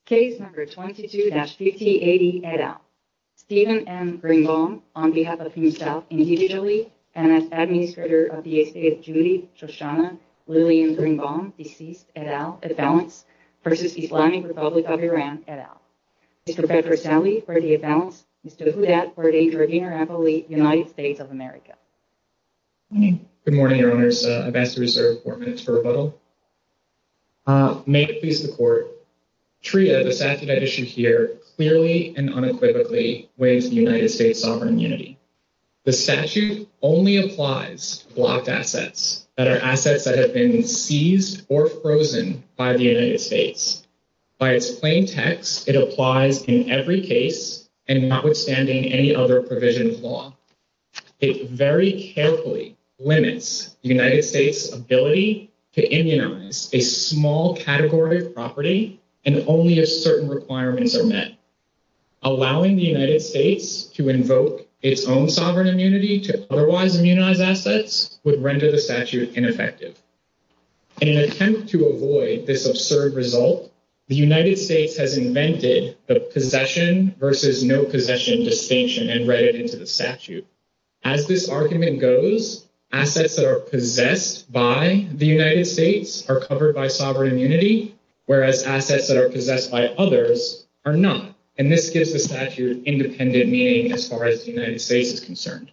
Case number 22-5080 et al. Stephen M. Greenbaum, on behalf of himself individually and as administrator of the estate of Judy Shoshana Lillian Greenbaum, deceased et al., appellants, versus Islamic Republic of Iran et al. Mr. Petroselli for the appellants, Mr. Hudat for the intervener appellate, United States of America. Good morning, Your Honors. I've asked to reserve 4 minutes for rebuttal. May it please the Court. TRIA, the statute at issue here, clearly and unequivocally waives the United States sovereign immunity. The statute only applies to blocked assets that are assets that have been seized or frozen by the United States. By its plain text, it applies in every case and notwithstanding any other provision of law. It very carefully limits the United States' ability to immunize a small category of property and only if certain requirements are met. Allowing the United States to invoke its own sovereign immunity to otherwise immunize assets would render the statute ineffective. In an attempt to avoid this absurd result, the United States has invented the possession versus no possession distinction and read it into the statute. As this argument goes, assets that are possessed by the United States are covered by sovereign immunity, whereas assets that are possessed by others are not. And this gives the statute independent meaning as far as the United States is concerned.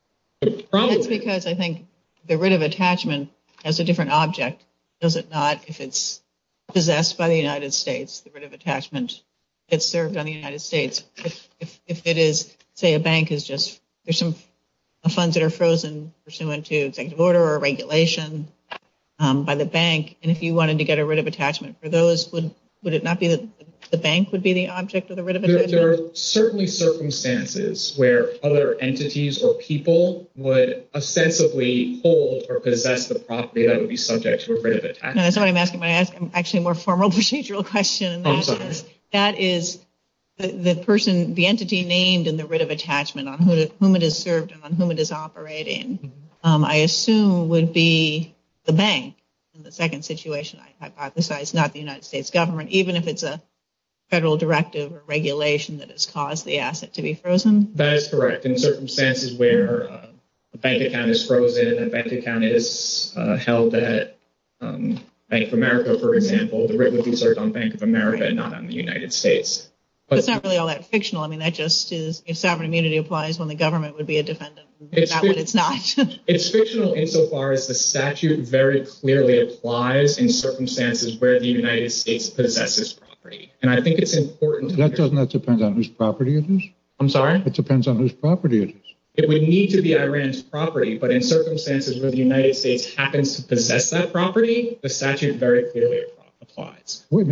That's because I think the writ of attachment has a different object, does it not? If it's possessed by the United States, the writ of attachment gets served on the United States. If it is, say, a bank is just, there's some funds that are frozen pursuant to executive order or regulation by the bank, and if you wanted to get a writ of attachment for those, would it not be that the bank would be the object of the writ of attachment? There are certainly circumstances where other entities or people would ostensibly hold or possess the property that would be subject to a writ of attachment. No, that's not what I'm asking, but I'm actually a more formal procedural question. And that is the person, the entity named in the writ of attachment on whom it is served and on whom it is operating, I assume would be the bank in the second situation I hypothesize, not the United States government, even if it's a federal directive or regulation that has caused the asset to be frozen? That is correct. In circumstances where a bank account is frozen and a bank account is held at Bank of America, for example, the writ would be served on Bank of America and not on the United States. But it's not really all that fictional. I mean, that just is, if sovereign immunity applies when the government would be a defendant, not when it's not. It's fictional insofar as the statute very clearly applies in circumstances where the United States possesses property. And I think it's important. That depend on whose property it is? I'm sorry? It depends on whose property it is. It would need to be Iran's property, but in circumstances where the United States happens to possess that property, the statute very clearly applies. Wait,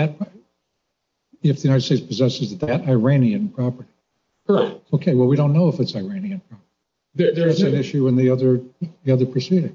if the United States possesses that Iranian property. Correct. Okay, well, we don't know if it's Iranian property. There's an issue in the other proceeding.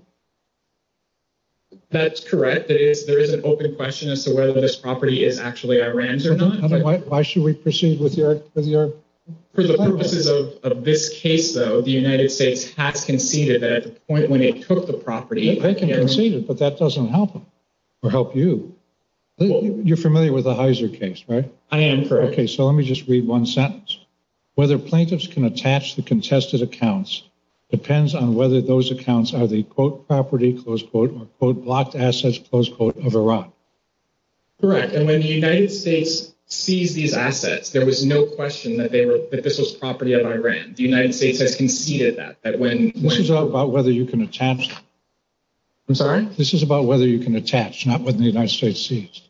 That's correct. There is an open question as to whether this property is actually Iran's or not. Why should we proceed with your? For the purposes of this case, though, the United States has conceded that at the point when it took the property. They can concede it, but that doesn't help them or help you. You're familiar with the Heiser case, right? I am, correct. Okay, so let me just read one sentence. Whether plaintiffs can attach the contested accounts depends on whether those accounts are the, quote, property, close quote, or, quote, blocked assets, close quote, of Iran. Correct. And when the United States seized these assets, there was no question that this was property of Iran. The United States has conceded that when this is about whether you can attach them. I'm sorry? This is about whether you can attach, not whether the United States seized.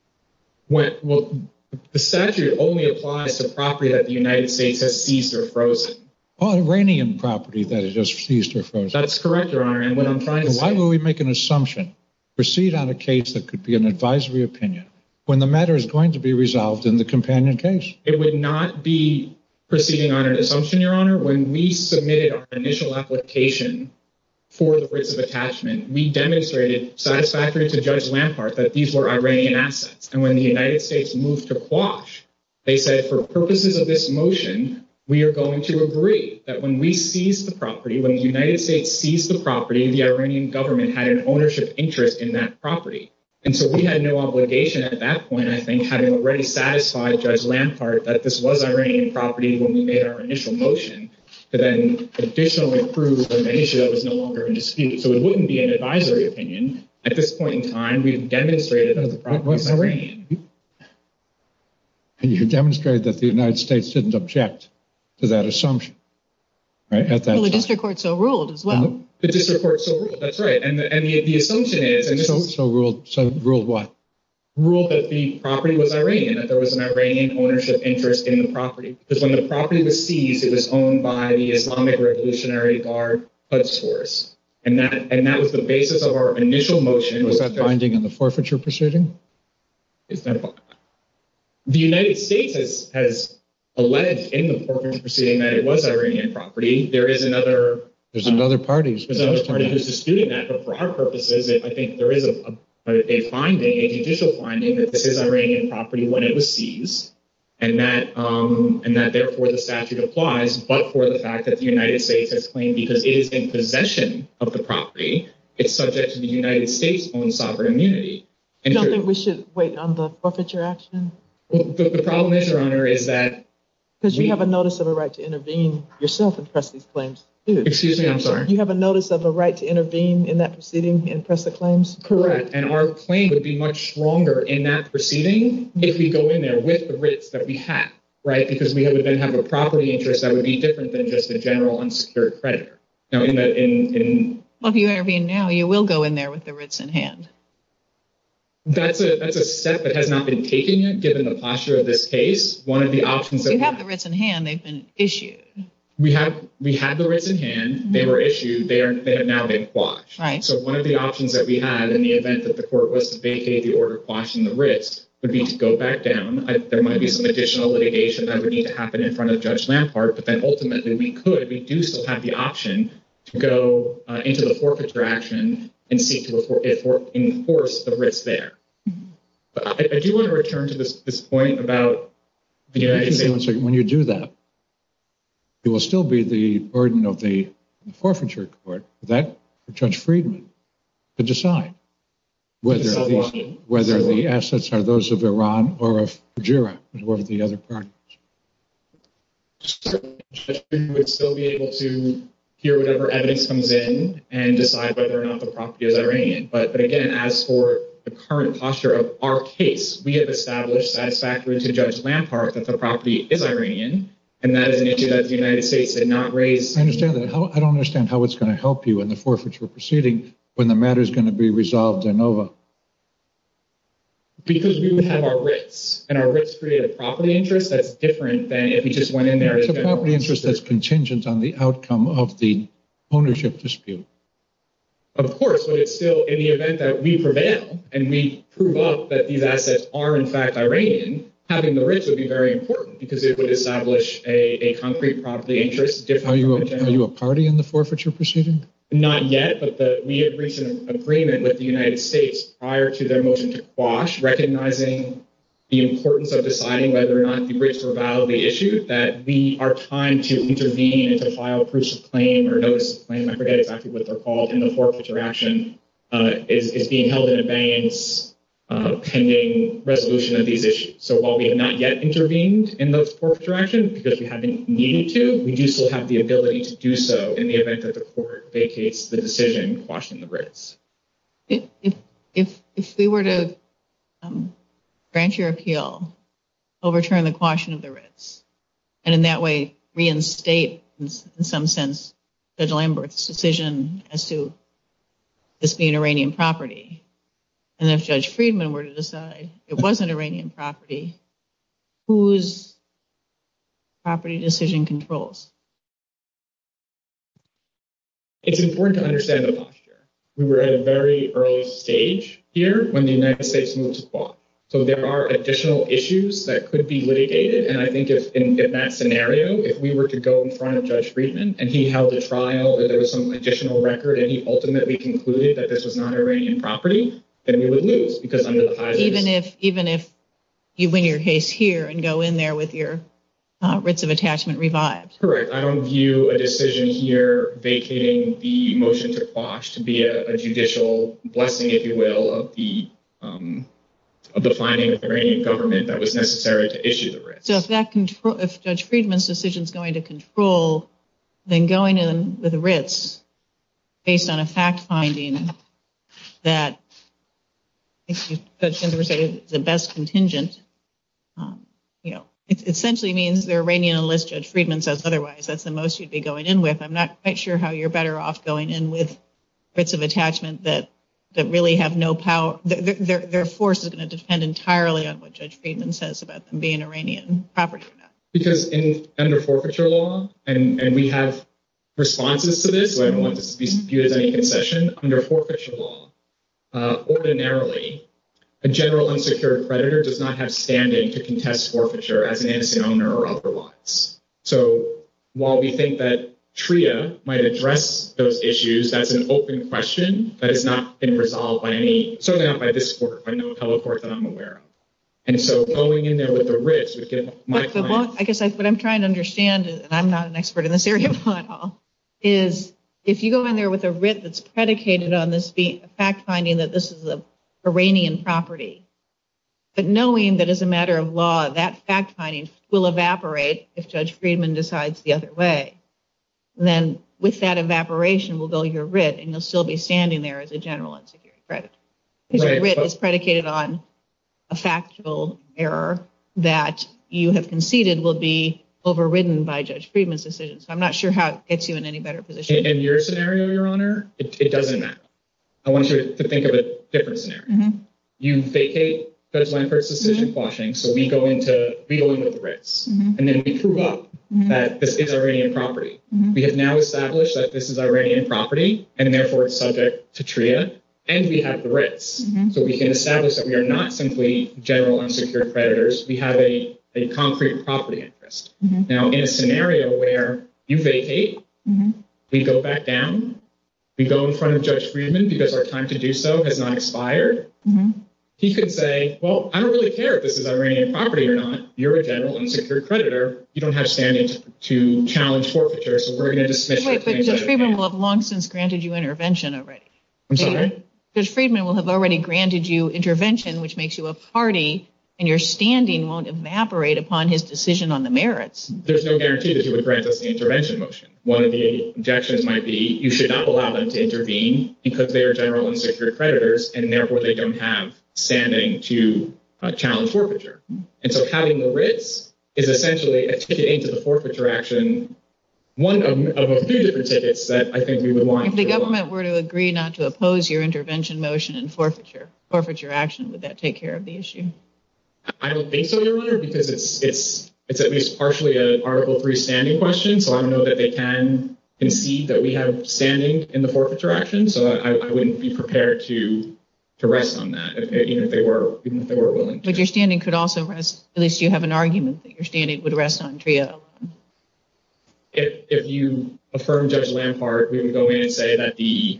Well, the statute only applies to property that the United States has seized or frozen. Oh, Iranian property that is just seized or frozen. That's correct, Your Honor. And what I'm trying to say... Why would we make an assumption, proceed on a case that could be an advisory opinion, when the matter is going to be resolved in the companion case? It would not be proceeding on an assumption, Your Honor. When we submitted our initial application for the writs of attachment, we demonstrated satisfactory to Judge Lampart that these were Iranian assets. And when the United States moved to quash, they said, for purposes of this motion, we are going to agree that when we seized the property, when the United States seized the property, the Iranian government had an ownership interest in that property. And so we had no obligation at that point, I think, having already satisfied Judge Lampart that this was Iranian property when we made our initial motion, to then additionally prove an issue that was no longer in dispute. So it wouldn't be an advisory opinion. At this point in time, we've demonstrated that the property is Iranian. You demonstrated that the United States didn't object to that assumption, right? At that time. Well, the district court so ruled as well. The district court so ruled. That's right. And the assumption is, and this ruled what? Ruled that the property was Iranian, that there was an Iranian ownership interest in the property. Because when the property was seized, it was owned by the Islamic Revolutionary Guard Quds Force. And that was the basis of our initial motion. Was that binding in the forfeiture proceeding? The United States has alleged in the forfeiture proceeding that it was Iranian property. There's another party who's disputing that. But for our purposes, I think there is a finding, a judicial finding, that this is Iranian property when it was seized, and that therefore the statute applies, but for the fact that the United States has claimed because it is in possession of the property, it's subject to the United States' own sovereign immunity. You don't think we should wait on the forfeiture action? Well, the problem is, Your Honor, is that because you have a notice of a right to intervene yourself and press these claims, too. Excuse me, I'm sorry? You have a notice of a right to intervene in that proceeding and press the claims? Correct. And our claim would be much stronger in that proceeding if we go in there with the writs that we have, right? Because we would then have a property interest that would be different than just a general unsecured creditor. Now, well, if you intervene now, you will go in there with the writs in hand. That's a step that has not been taken yet, given the posture of this case. One of the options that you have the writs in hand, they've been issued. We had the writs in hand. Mm-hmm. They were issued. They have now been quashed. Right. So one of the options that we had in the event that the court was to vacate the order quashing the writs would be to go back down. There might be some additional litigation that would need to happen in front of Judge Lampart, but then ultimately we do still have the option to go into the forfeiture action and seek to enforce the writs there. But I do want to return to this point about the United States. When you do that, it will still be the burden of the forfeiture court for Judge Friedman to decide whether the assets are those of Iran or of Fujairah, or of the other parties. Judge Friedman would still be able to hear whatever evidence comes in and decide whether or not the property is Iranian. But again, as for the current posture of our case, we have established satisfactorily to Judge Lampart that the property is Iranian, and that is an issue that the United States did not raise. I understand that. I don't understand how it's going to help you in the forfeiture proceeding when the matter is going to be resolved de novo. Because we would have our writs, and our writs create a property interest that's different than if we just went in there. It's a property interest that's contingent on the outcome of the ownership dispute. Of course, but it's still, in the event that we prevail and we prove up that these assets are in fact Iranian, having the writs would be very important because it would establish a concrete property interest. Are you a party in the forfeiture proceeding? Not yet, but we have reached an agreement with the United States prior to their motion to quash, recognizing the importance of deciding whether or not the writs were validly issued, that our time to intervene and to file proofs of claim or notice of claim, I forget exactly what they're called, in the forfeiture action is being held in abeyance pending resolution of these issues. So while we have not yet intervened in the forfeiture action because we haven't needed to, we do still have the ability to do so in the event that the court vacates the decision quashing the writs. If we were to grant your appeal, overturn the quashing of the writs, and in that way reinstate, in some sense, Judge Lambert's decision as to this being Iranian property, and if Judge Friedman were to decide it wasn't Iranian property, whose property decision controls? It's important to understand the posture. We were at a very early stage here when the United States moved to quash. So there are additional issues that could be litigated. And I think if in that scenario, if we were to go in front of Judge Friedman and he held a trial or there was some additional record and he ultimately concluded that this was not Iranian property, then we would lose because under the high even if you win your case here and go in there with your writs of attachment revived. Correct. I don't view a decision here vacating the motion to quash to be a judicial blessing, if you will, of the the finding of the Iranian government that was necessary to issue the writs. So if Judge Friedman's decision is going to control, then going in with writs based on a fact finding that Judge Ginsburg said is the best contingent, it essentially means they're Iranian unless Judge Friedman says otherwise. That's the most you'd be going in with. I'm not quite sure how you're better off going in with writs of attachment that really have no power. Their force is going to depend entirely on what Judge Friedman says about them being Iranian property or not. Because under forfeiture law, and we have responses to this, so I don't want this to be viewed as any concession, under forfeiture law, ordinarily, a general unsecured creditor does not have standing to contest forfeiture as an innocent owner or otherwise. So while we think that TRIA might address those issues, that's an open question that has not been resolved by certainly not by this court, by no appellate court that I'm aware of. And so going in there with the writs would give my client... I guess what I'm trying to understand, and I'm not an expert in this area at all, is if you go in there with a writ that's predicated on this being a fact finding that this is a Iranian property, but knowing that as a matter of law, that fact finding will evaporate if Judge Friedman decides the other way, then with that evaporation will go your writ, and you'll still be standing there as a general unsecured creditor. Because your writ is predicated on a factual error that you have conceded will be overridden by Judge Friedman's decision. So I'm not sure how it gets you in any better position. In your scenario, Your Honor, it doesn't matter. I want you to think of a different scenario. Mm-hmm. You vacate Judge Lampert's decision quashing, so we go in with the writs, and then we prove up that this is Iranian property. We have now established that this is Iranian property, and therefore it's subject to TRIA, and we have the writs. So we can establish that we are not simply general unsecured creditors. We have a concrete property interest. Now, in a scenario where you vacate, we go back down, we go in front of Judge Friedman because our time to do so has not expired. He could say, well, I don't really care if this is Iranian property or not. You're a general unsecured creditor. You don't have standing to challenge forfeiture, so we're going to dismiss your claims. Wait, but Judge Friedman will have long since granted you intervention already. I'm sorry? Judge Friedman will have already granted you intervention, which makes you a party, and your standing won't evaporate upon his decision on the merits. There's no guarantee that he would grant us the intervention motion. One of the objections might be you should not allow them to intervene because they are general unsecured creditors, and therefore they don't have standing to challenge forfeiture. And so having the writs is essentially a ticket into the forfeiture action, one of a few different tickets that I think we would want. If the government were to agree not to oppose your intervention motion and forfeiture action, would that take care of the issue? I don't think so, Your Honor, because it's at least partially an Article 3 standing question, so I don't know that they can concede that we have standing in the forfeiture action, so I wouldn't be prepared to rest on that, even if they were willing to. But your standing could also rest, at least you have an argument that your standing would rest on TRIA alone. If you affirm Judge Lampard, we would go in and say that the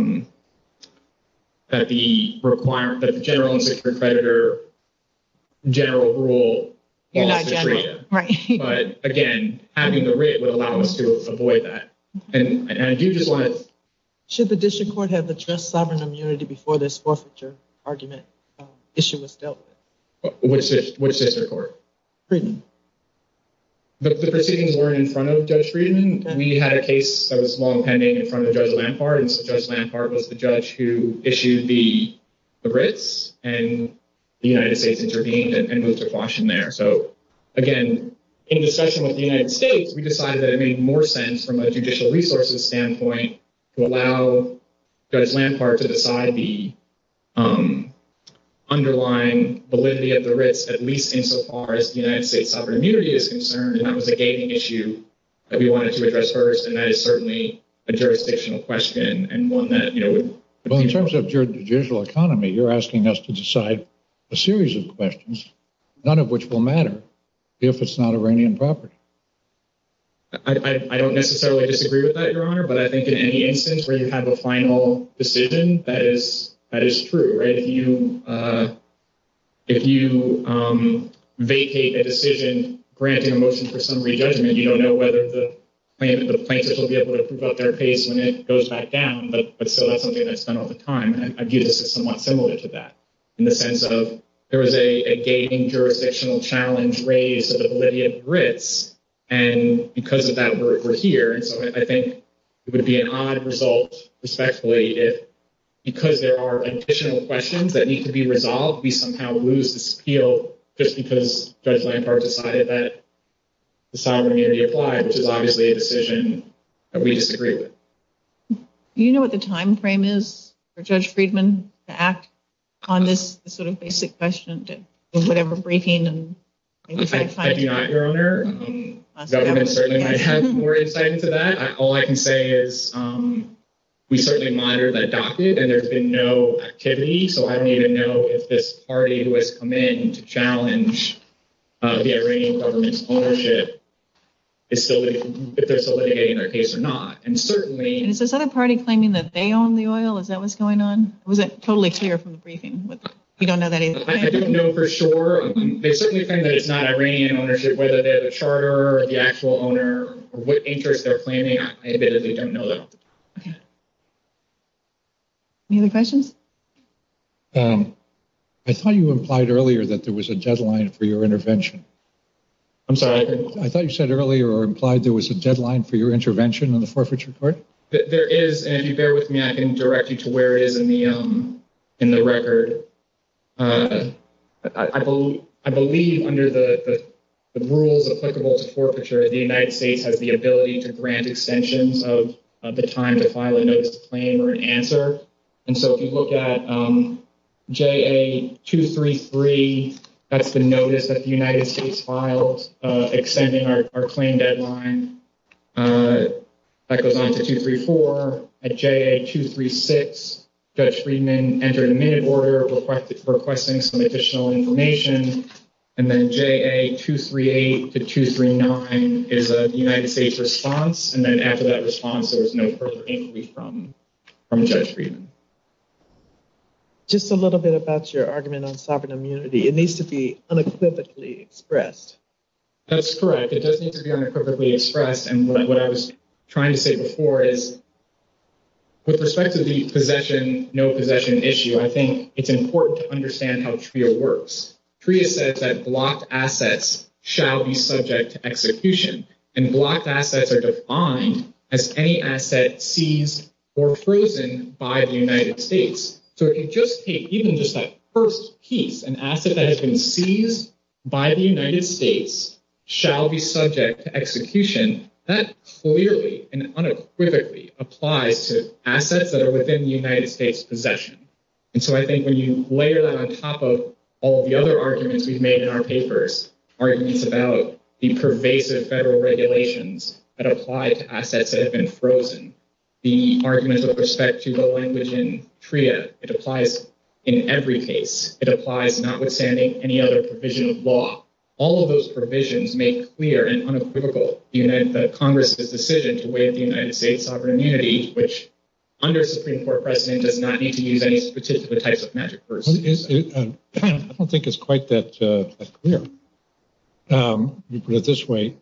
general unsecured creditor general rule you're not general, TRIA. Right? But again, having the writ would allow us to avoid that. And I do just want to. Should the district court have addressed sovereign immunity before this forfeiture argument issue was dealt with? Which district court? Friedman. The proceedings weren't in front of Judge Friedman. Okay. We had a case that was long pending in front of Judge Lampard, and so Judge Lampard was the judge who issued the writs, and the United States intervened and moved to quash him there. So, again, in discussion with the United States, we decided that it made more sense from a judicial resources standpoint to allow Judge Lampard to decide the underlying validity of the writs, at least insofar as the United States sovereign immunity is concerned, and that was a gating issue that we wanted to address first, and that is certainly a jurisdictional question and one that, would... Well, in terms of judicial economy, you're asking us to decide a series of questions, none of which will matter if it's not Iranian property. I don't necessarily disagree with that, Your Honor, but I think in any instance where you have a final decision, that is true, right? If you vacate a decision granting a motion for summary judgment, you don't know whether the plaintiff will be able to prove up their case when it goes back down, but still that's something that's done all the time. And I view this as somewhat similar to that. in the sense of there was a gating jurisdictional challenge raised to the validity of the writs, and because of that, we're here. And so I think it would be an odd result, respectfully, if because there are additional questions that need to be resolved, we somehow lose this appeal just because Judge Lampard decided that the sovereign immunity applied, which is obviously a decision that we disagree with. Do you know what the time frame is for Judge Friedman to act on this sort of basic question, to whatever briefing and maybe try to find I do not, Your Honor. Government certainly might have more insight into that. All I can say is we certainly monitor that docket, and there's been no activity, so I don't even know if this party who has come in to challenge the Iranian government's ownership is still, if they're still litigating their case or not. And certainly... And is this other party claiming that they own the oil? Is that what's going on? Was it totally clear from the briefing? You don't know that either? I don't know for sure. They certainly claim that it's not Iranian ownership, whether they're the charter or the actual owner, or what interest they're claiming. I admittedly don't know that. Okay. Any other questions? I thought you implied earlier that there was a deadline for your intervention. I'm sorry? I thought you said earlier or implied there was a deadline for your intervention in the forfeiture court? There is, and if you bear with me, I can direct you to where it is in the record. I believe under the rules applicable to forfeiture, the United States has the ability to grant extensions of the time to file a notice of claim or an answer. And so if you look at JA 233, that's the notice that the United States filed extending our claim deadline. That goes on to 234. At JA 236, Judge Friedman entered a minute order requesting some additional information. And then JA 238 to 239 is the United States response. And then after that response, there was no further inquiry from Judge Friedman. Just a little bit about your argument on sovereign immunity. It needs to be unequivocally expressed. That's correct. It does need to be unequivocally expressed. And what I was trying to say before is, with respect to the possession, no possession issue, I think it's important to understand how TRIA works. TRIA says that blocked assets shall be subject to execution, and blocked assets are defined as any asset seized or frozen by the United States. So if you just take even just that first piece, an asset that has been seized by the United States shall be subject to execution, that clearly and unequivocally applies to assets that are within the United States possession. And so I think when you layer that on top of all of the other arguments we've made in our papers, arguments about the pervasive federal regulations that apply to assets that have been frozen, the arguments with respect to the language in TRIA, it applies in every case. It applies notwithstanding any other provision of law. All of those provisions make clear and unequivocal the Congress's decision to waive the United States sovereign immunity, which under Supreme Court precedent does not need to use any particular types of magic words. I don't think it's quite that clear. You put it this way.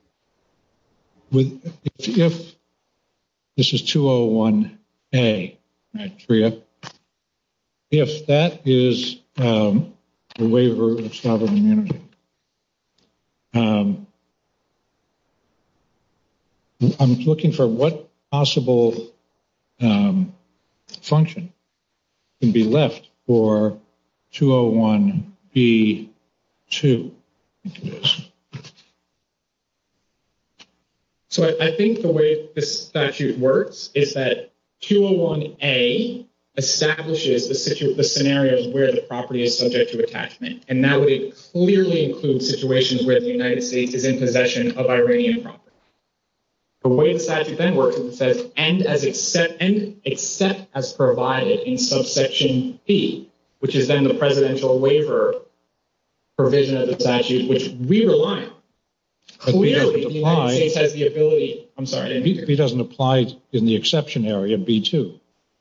If this is 201A, right, TRIA, if that is the waiver of sovereign immunity, I'm looking for what possible function can be left for 201B2. I think it is. So I think the way this statute works is that 201A establishes the scenarios where the property is subject to attachment. And that would clearly include situations where the United States is in possession of Iranian property. The way the statute then works is it says, and except as provided in subsection B, which is then the presidential waiver provision of the statute, which we rely on. Clearly, the United States has the ability. I'm sorry. B doesn't apply in the exception area, B2.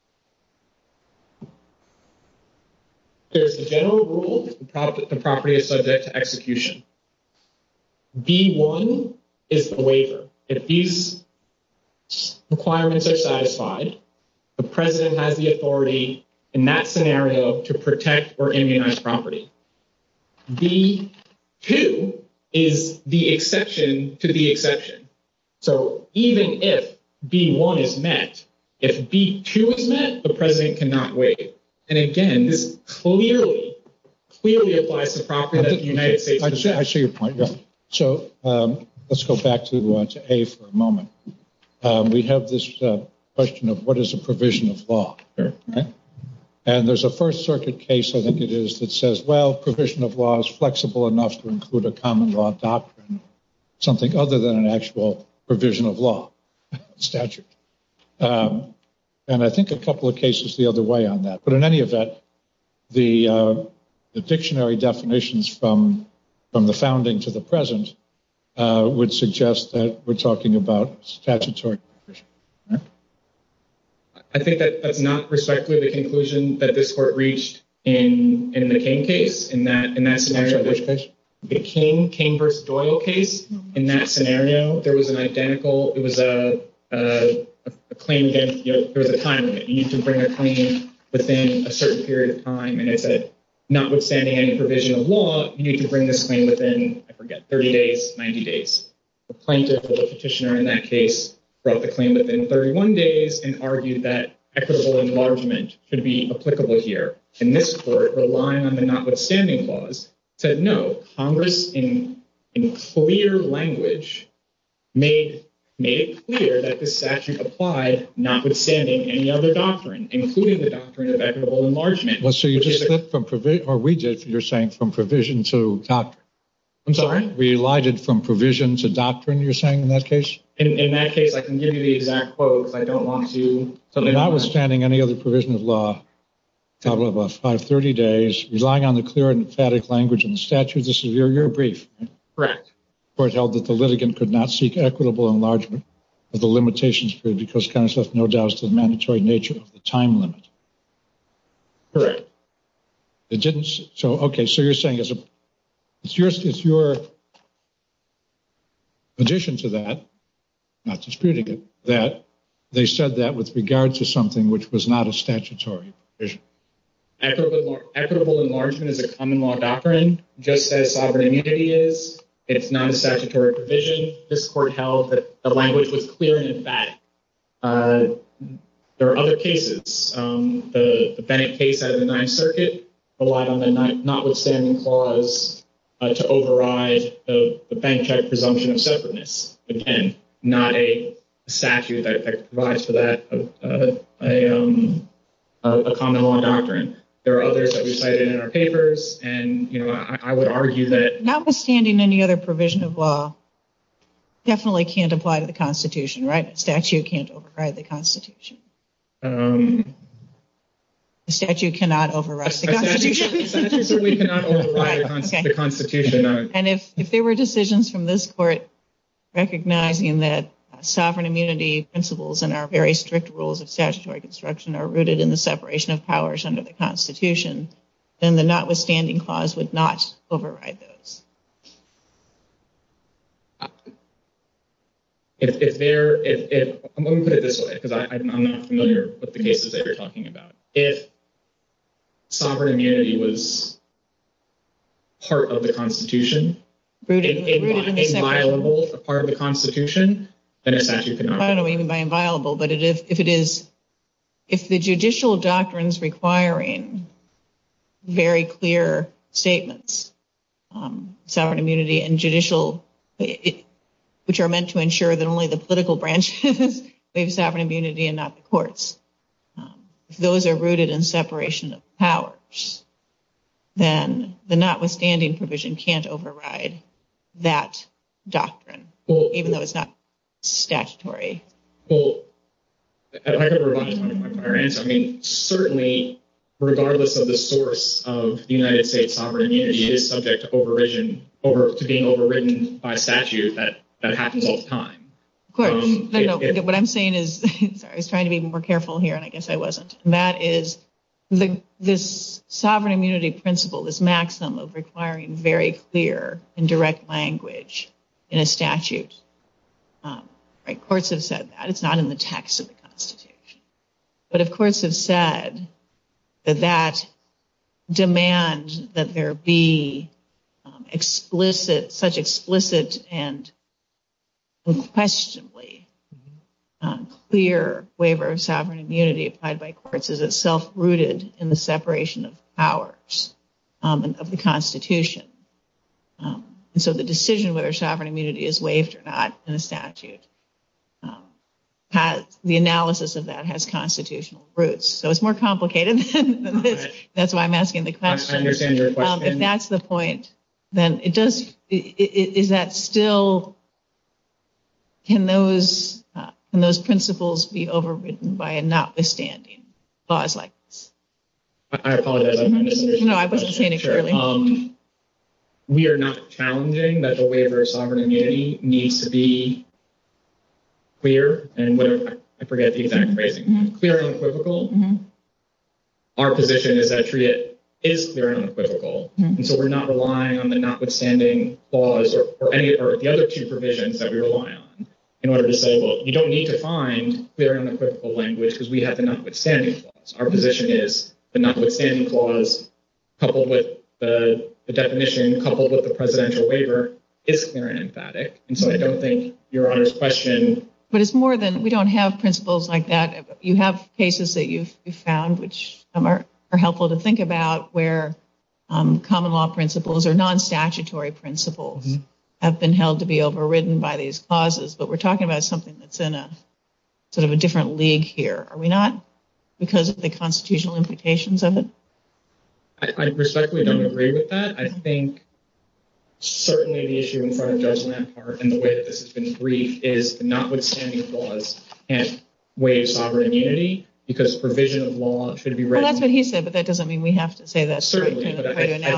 There's the general rule, the property is subject to execution. B1 is the waiver. If these requirements are satisfied, the president has the authority in that scenario to protect or immunize property. B2 is the exception to the exception. So even if B1 is met, if B2 is met, the president cannot waive. And again, this clearly applies to property that the United States possesses. I see your point. Yeah. So let's go back to A for a moment. We have this question of what is a provision of law, Sure. right? And there's a First Circuit case, I think it is, that says, well, provision of law is flexible enough to include a common law doctrine, something other than an actual provision of law statute. And I think a couple of cases the other way on that. But in any event, the dictionary definitions from the founding to the present would suggest that we're talking about statutory provision. Right? I think that's not respectfully the conclusion that this court reached in the King case. In that scenario, which case? The King versus Doyle case. In that scenario, there was an identical. It was a claim against. There was a time limit. You need to bring a claim within a certain period of time, and it said, notwithstanding any provision of law, you need to bring this claim within, 30 days, 90 days. The plaintiff or the petitioner in that case brought the claim within 31 days and argued that equitable enlargement should be applicable here. And this court, relying on the notwithstanding clause, said no. Congress, in clear language, made it clear that this statute applied notwithstanding any other doctrine, including the doctrine of equitable enlargement. Well, so you just flipped from provision, or we did, you're saying from provision to doctrine. I'm sorry? We elided from provision to doctrine, you're saying, in that case? In that case, I can give you the exact quote because I don't want to. Notwithstanding any other provision of law, blah, blah, blah, 530 days, relying on the clear and emphatic language in the statute. This is your brief, right? Correct. The court held that the litigant could not seek equitable enlargement of the limitations period because Congress left no doubt as to the mandatory nature of the time limit. Correct. It didn't. So, okay. So you're saying it's your addition to that, not disputing it, that they said that with regard to something which was not a statutory provision. Equitable enlargement is a common law doctrine, just as sovereign immunity is. It's not a statutory provision. This court held that the language was clear and emphatic. There are other cases. The Bennett case out of the Ninth Circuit relied on the notwithstanding clause to override the bank check presumption of separateness. Again, not a statute that provides for that a common law doctrine. There are others that we cited in our papers, and I would argue that notwithstanding any other provision of law definitely can't apply to the Constitution, right? A statute can't override the Constitution. The statute cannot override the Constitution. The statute certainly cannot override the Constitution. And if there were decisions from this court recognizing that sovereign immunity principles and our very strict rules of statutory construction are rooted in the separation of powers under the Constitution, then the notwithstanding clause would not override those. I'm going to put it this way, because I'm not familiar with the cases that you're talking about. If sovereign immunity was part of the Constitution, inviolable, a part of the Constitution, then a statute cannot. I don't know what you mean by inviolable, but if the judicial doctrines requiring very clear statements, sovereign immunity and judicial, which are meant to ensure that only the political branches waive sovereign immunity and not the courts, if those are rooted in separation of powers, then the notwithstanding provision can't override that doctrine, even though it's not statutory. Well, I could revise my prior answer. I mean, certainly, regardless of the source of the United States sovereign immunity, it is subject to being overridden by statute. That happens all the time. Of course. What I'm saying is, sorry, I was trying to be more careful here, and I guess I wasn't. And that is this sovereign immunity principle, this maxim of requiring very clear and direct language in a statute. Right? Courts have said that. It's not in the text of the Constitution. But if courts have said that demand that there be such explicit and unquestionably clear waiver of sovereign immunity applied by courts is itself rooted in the separation of powers of the Constitution. And so the decision whether sovereign immunity is waived or not in a statute, the analysis of that has constitutional roots. So it's more complicated than this. That's why I'm asking the question. I understand your question. If that's the point, then it does. Is that still? Can those principles be overridden by a notwithstanding clause like this? I apologize. I misunderstood. No, I wasn't saying it clearly. We are not challenging that the waiver of sovereign immunity needs to be clear and whatever. I forget the exact phrasing. Clear and unequivocal. Our position is that TRIA is clear and unequivocal, and so we're not relying on the notwithstanding clause or the other two provisions that we rely on in order to say, well, you don't need to find clear and unequivocal language because we have the notwithstanding clause. Our position is the notwithstanding clause coupled with the definition coupled with the presidential waiver is clear and emphatic. And so I don't think Your Honor's question. But it's more than, we don't have principles like that. You have cases that you've found which are helpful to think about where common law principles or non-statutory principles have been held to be overridden by these clauses. But we're talking about something that's in a sort of a different league here. Are we not? Because of the constitutional implications of it? I respectfully don't agree with that. I think certainly the issue in front of Judge Lampart and the way that this has been briefed is the notwithstanding clause can't waive sovereign immunity because provision of law should be read. Well, that's what he said, but that doesn't mean we have to say that. Certainly, but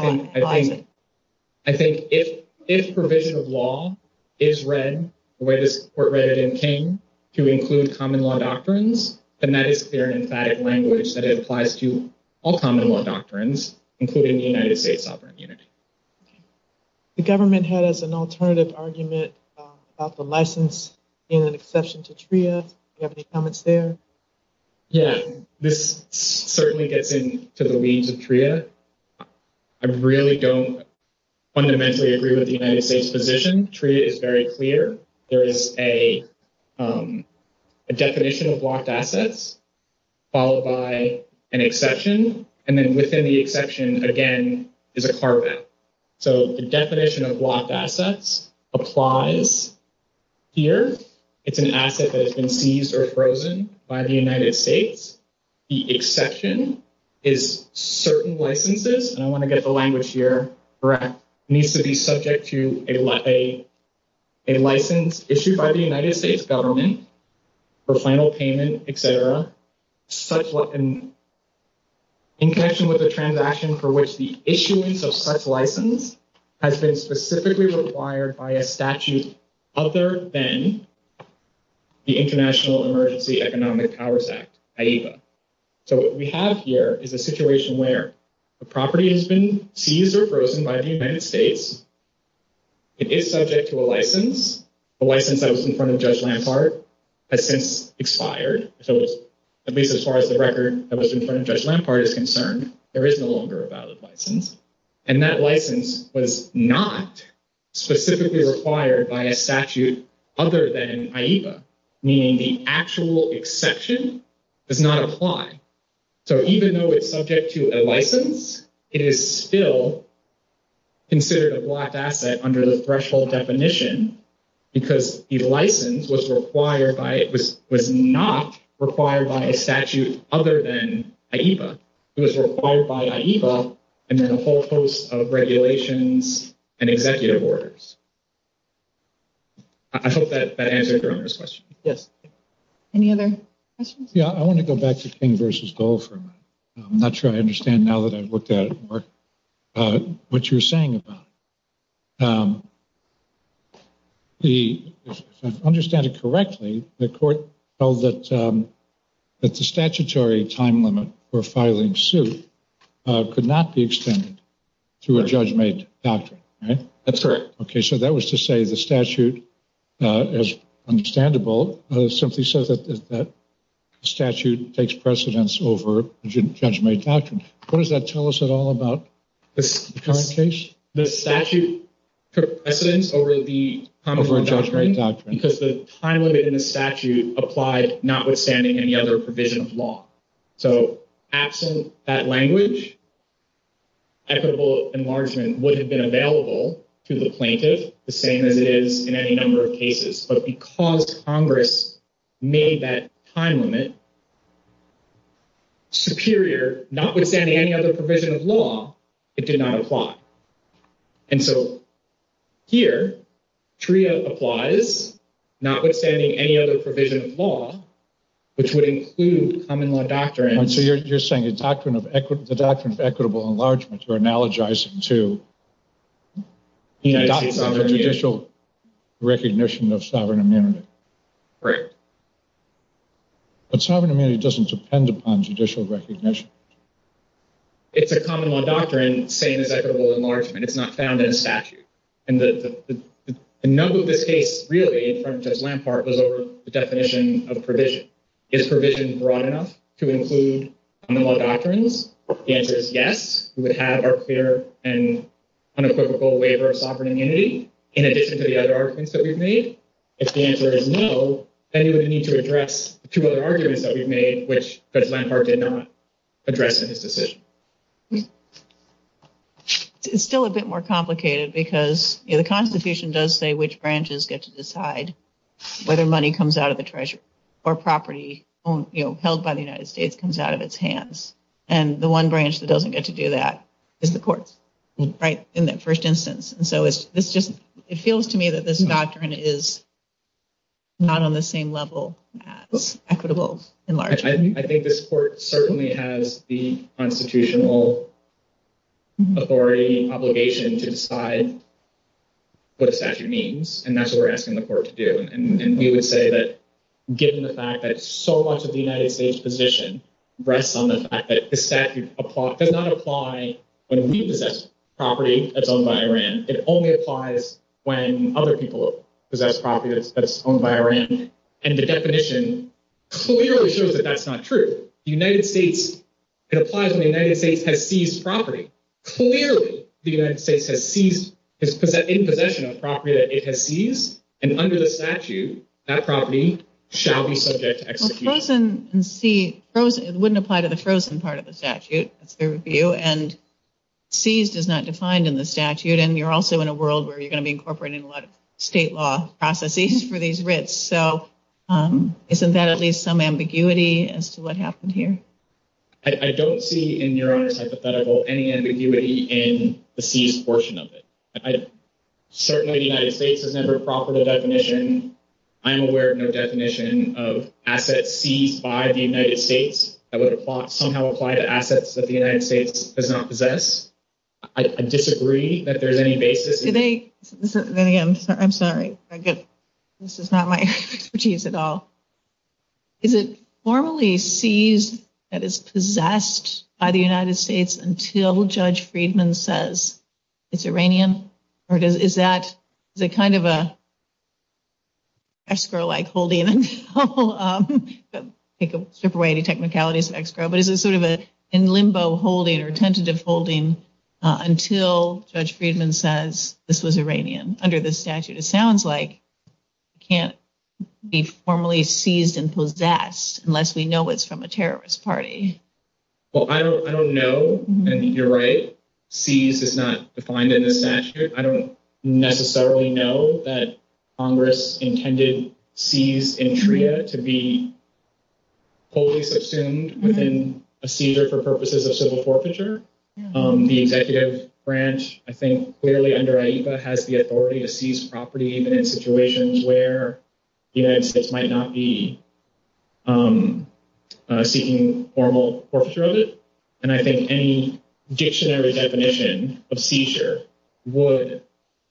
I think if provision of law is read the way this court read it in King to include common law doctrines, then that is clear and emphatic language that it applies to all common law doctrines, including the United States sovereign immunity. The government had as an alternative argument about the license being an exception to TRIA. Do you have any comments there? Yeah, this certainly gets into the weeds of TRIA. I really don't fundamentally agree with the United States position. TRIA is very clear. There is a definition of blocked assets followed by an exception, and then within the exception, again, is a carve-out. So the definition of blocked assets applies here. It's an asset that has been seized or frozen by the United States. The exception is certain licenses, and I want to get the language here correct. It needs to be subject to a license issued by the United States government for final payment, etc., in connection with a transaction for which the issuance of such license has been specifically required by a statute other than the International Emergency Economic Powers Act, IEPA. So what we have here is a situation where the property has been seized or frozen by the United States. It is subject to a license. The license that was in front of Judge Lampart has since expired. So it's, at least as far as the record that was in front of Judge Lampart is concerned, there is no longer a valid license. And that license was not specifically required by a statute other than IEPA, meaning the actual exception does not apply. So even though it's subject to a license, it is still considered a blocked asset under the threshold definition because the license was not required by a statute other than IEPA. It was required by IEPA and then a whole host of regulations and executive orders. I hope that answered Your Honor's question. Yes. Any other questions? Yeah, I want to go back to King versus Dole for a minute. I'm not sure I understand now that I've looked at it more, what you're saying about it. If I understand it correctly, the court held that the statutory time limit for filing suit could not be extended through a judge-made doctrine, right? That's correct. Okay, so that was to say the statute, as understandable, simply says that statute takes precedence over judge-made doctrine. What does that tell us at all about the current case? The statute took precedence over the common law doctrine because the time limit in the statute applied notwithstanding any other provision of law. So absent that language, equitable enlargement would have been available to the plaintiff, the same as it is in any number of cases. But because Congress made that time limit superior, notwithstanding any other provision of law, it did not apply. And so here, TRIA applies, notwithstanding any other provision of law, which would include common law doctrine. Right, so you're saying the doctrine of equitable enlargement, you're analogizing to the judicial recognition of sovereign immunity. Correct. But sovereign immunity doesn't depend upon judicial recognition. It's a common law doctrine, same as equitable enlargement. It's not found in a statute. And the nub of this case, really, in front of Judge Lampart, was over the definition of provision. Is provision broad enough to include common law doctrines? The answer is yes. We would have our clear and unequivocal waiver of sovereign immunity, in addition to the other arguments that we've made. If the answer is no, then you would need to address the two other arguments that we've made, which Judge Lampart did not address in his decision. It's still a bit more complicated because the Constitution does say which branches get to decide whether money comes out of the Treasury or property held by the United States comes out of its hands. And the one branch that doesn't get to do that is the courts, right, in that first instance. And so it feels to me that this doctrine is not on the same level as equitable enlargement. I think this court certainly has the constitutional authority, obligation to decide what a statute means, and that's what we're asking the court to do. And we would say that given the fact that so much of the United States position rests on the fact that the statute does not apply when we possess property that's owned by Iran. It only applies when other people possess property that's owned by Iran. And the definition clearly shows that that's not true. The United States, it applies when the United States has seized property. Clearly, the United States is in possession of property that it has seized, and under the statute, that property shall be subject to execution. Well, frozen, it wouldn't apply to the frozen part of the statute. That's their view. And seized is not defined in the statute, and you're also in a world where you're going to be incorporating a lot of state law processes for these writs. So isn't that at least some ambiguity as to what happened here? I don't see in Your Honor's hypothetical any ambiguity in the seized portion of it. Certainly, the United States has never proffered a definition. I'm aware of no definition of assets seized by the United States that would somehow apply to assets that the United States does not possess. I disagree that there's any basis. I'm sorry. This is not my expertise at all. Is it formally seized that is possessed by the United States until Judge Friedman says it's Iranian? Or is it kind of a escrow-like holding until strip away any technicalities of escrow, but is it sort of a in limbo holding or tentative holding until Judge Friedman says this was Iranian under the statute? It sounds like it can't be formally seized and possessed unless we know it's from a terrorist party. Well, I don't know, and you're right. Seized is not defined in the statute. I don't necessarily know that Congress intended seized in TRIA to be wholly subsumed within a seizure for purposes of civil forfeiture. The executive branch, I think, clearly under AIPA has the authority to seize property even in situations where the United States might not be seeking formal forfeiture of it. And I think any dictionary definition of seizure would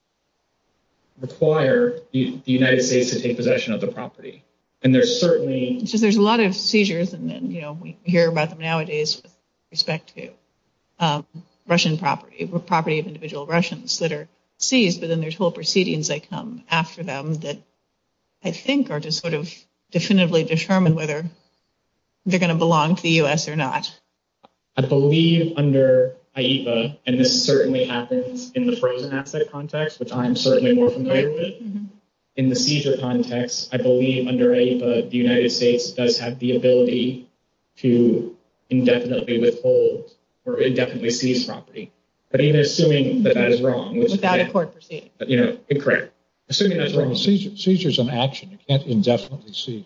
require the United States to take possession of the property. And there's certainly... There's a lot of seizures, and we hear about them nowadays with respect to Russian property of individual Russians that are seized, but then there's whole proceedings that come after them that I think are to sort of definitively determine whether they're going to belong to the U.S. or not. I believe under IEPA, and this certainly happens in the frozen asset context, which I'm certainly more familiar with. Mm-hmm. In the seizure context, I believe under IEPA, the United States does have the ability to indefinitely withhold or indefinitely seize property. But even assuming that is wrong, which without a court proceeding, incorrect. Assuming that's wrong, seizure is an action. You can't indefinitely seize.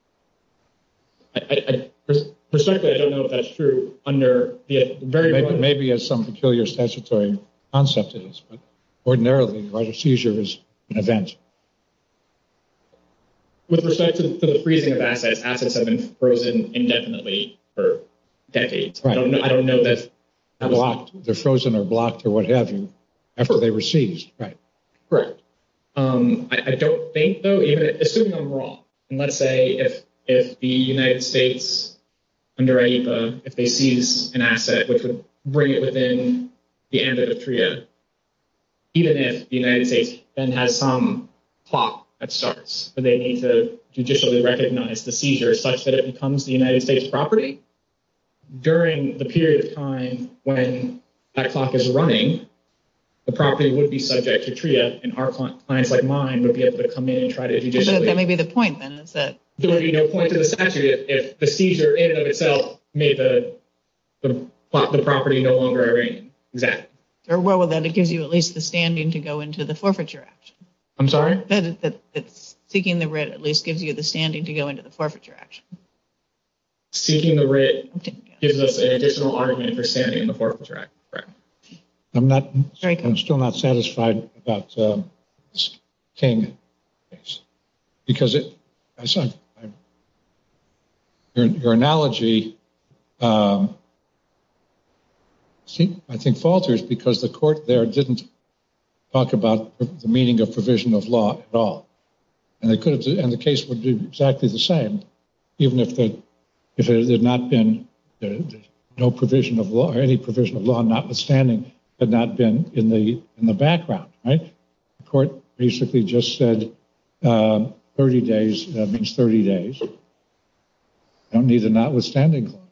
Respectfully, I don't know if that's true under the very maybe as some peculiar statutory concept it is, but ordinarily, right, a seizure is an event. With respect to the freezing of assets have been frozen indefinitely for decades. Right. I don't know that blocked. They're frozen or blocked or what have you after they were seized. Right. Correct. I don't think though, even assuming I'm wrong, and let's say if the United States under IEPA, if they seize an asset which would bring it within the ambit of TRIA, even if the United States then has some clock that starts, but they need to judicially recognize the seizure such that it becomes the United States property, during the period of time when that clock is running, the property would be subject to TRIA, and our clients like mine would be able to come in and try to judicially. But that may be the point then, is that there would be no point to the statute if the seizure in and of itself made the property no longer Iranian. Exactly. Or well, that it gives you at least the standing to go into the forfeiture action. I'm sorry? That seeking the writ at least gives you the standing to go into the forfeiture action. Seeking the writ gives us an additional argument for standing in the forfeiture act. Correct. I'm still not satisfied about this King case because your analogy, I think falters because the court there didn't talk about the meaning of provision of law at all, and they could have, and the case would be exactly the same, even if it had not been no provision of law or any provision of law, notwithstanding, had not been in the background. Right? The court basically just said 30 days means 30 days. Don't need a notwithstanding clause.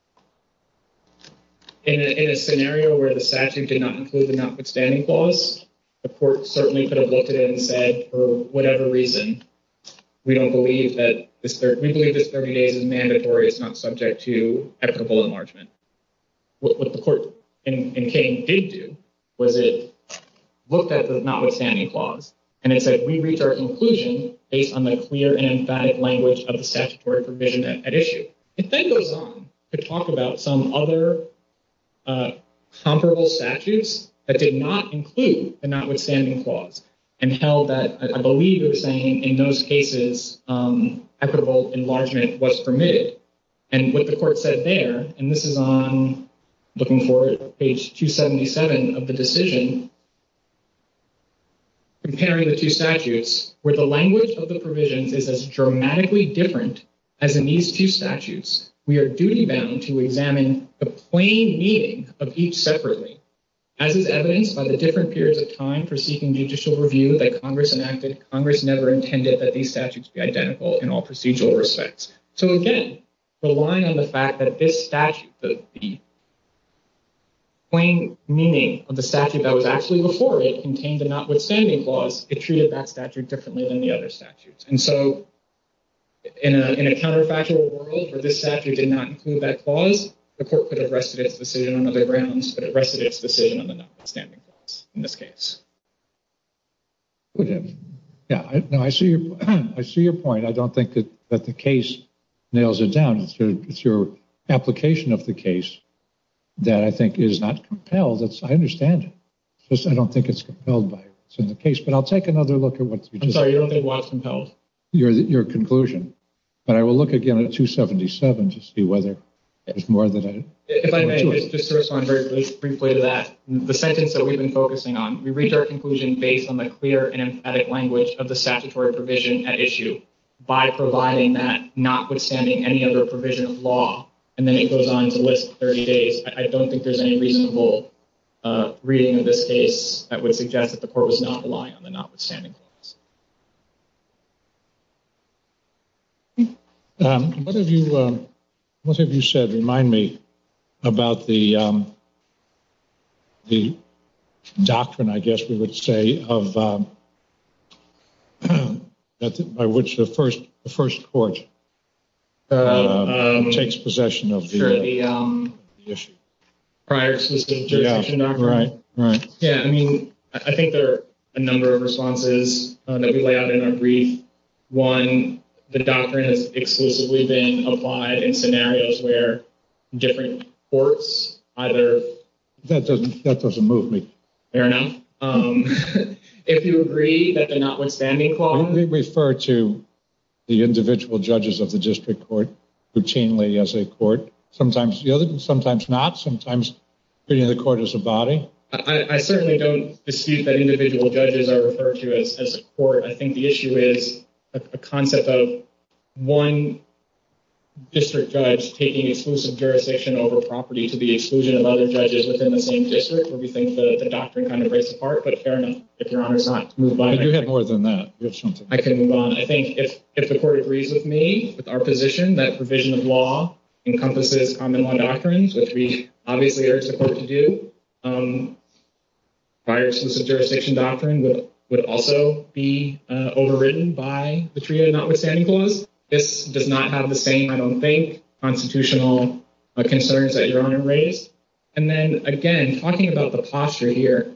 In a scenario where the statute did not include the notwithstanding clause, the court certainly could have looked at it and said, for whatever reason, we don't believe that we believe this 30 days is mandatory. It's not subject to equitable enlargement. What the court in King did do was it looked at the notwithstanding clause and it said, we reach our conclusion based on the clear and emphatic language of the statutory provision at issue. It then goes on to talk about some other comparable statutes that did not include the notwithstanding clause and held that, I believe it was saying in those cases, equitable enlargement was permitted. And what the court said there, and this is on, looking for it, page 277 of the decision, comparing the two statutes, where the language of the provisions is as dramatically different as in these two statutes, we are duty-bound to examine the plain meaning of each separately, as is evidenced by the different periods of time for seeking judicial review that Congress enacted. Congress never intended that these statutes be identical in all procedural respects. So again, relying on the fact that this statute, the plain meaning of the statute that was actually before it contained the notwithstanding clause, it treated that statute differently than the other statutes. And so in a counterfactual world where this statute did not include that clause, the court could have rested its decision on other grounds, but it rested its decision on the notwithstanding clause in this case. Would have. Yeah, I see your point. I don't think that the case nails it down. It's your application of the case that I think is not compelled. I understand it. It's just I don't think it's compelled by what's in the case. But I'll take another look at what you just said. I'm sorry, you don't think what's compelled? Your conclusion. But I will look again at 277 to see whether there's more that I... If I may, just to respond very briefly to that, the sentence that we've been focusing on, we reach our conclusion based on the clear and emphatic language of the statutory provision at issue by providing that notwithstanding any other provision of law. And then it goes on to list 30 days. I don't think there's any reasonable reading of this case that would suggest that the court was not relying on the notwithstanding clause. What have you what have you said? Remind me about the doctrine, I guess we would say, of by which the first court takes possession of the issue. Prior exclusive jurisdiction doctrine. Right. Yeah, I mean, I think there are a number of responses that we lay out in our brief. One, the doctrine has exclusively been applied in scenarios where different courts either... That doesn't move me. Fair enough. If you agree that the notwithstanding clause... We refer to the individual judges of the district court routinely as a court. Sometimes the other, sometimes not. Sometimes treating the court as a body. I certainly don't dispute that individual judges are referred to as a court. I think the issue is a concept of one district judge taking exclusive jurisdiction over property to the exclusion of other judges within the same district, where we think the doctrine kind of breaks apart. But fair enough, if Your Honor's not to move on. But you had more than that. You have something. I can move on. I think if the court agrees with me, with our position, that provision of law encompasses common law doctrines, which we obviously urge the court to do, prior exclusive jurisdiction doctrine would also be overridden by the TRIA notwithstanding clause. This does not have the same, I don't think, constitutional concerns that Your Honor raised. And then, again, talking about the posture here,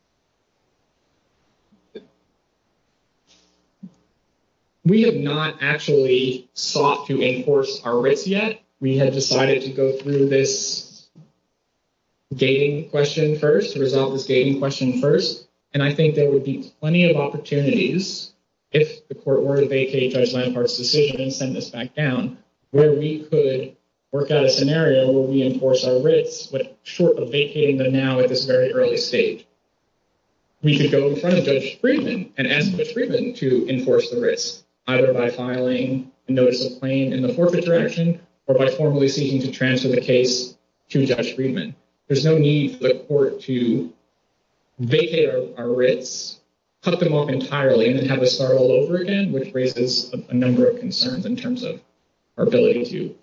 we have not actually sought to enforce our writs yet. We had decided to go through this gating question first, to resolve this gating question first. And I think there would be plenty of opportunities, if the court were to vacate Judge Lampart's decision and send this back down, where we could work out a scenario where we enforce our writs, but short of vacating them now at this very early stage. We could go in front of Judge Friedman and ask Judge Friedman to enforce the writs, either by filing a notice of claim in the forfeiture action or by formally seeking to transfer the case to Judge Friedman. There's no need for the court to vacate our writs, cut them off entirely, and then have us start all over again, which raises a number of concerns in terms of our ability to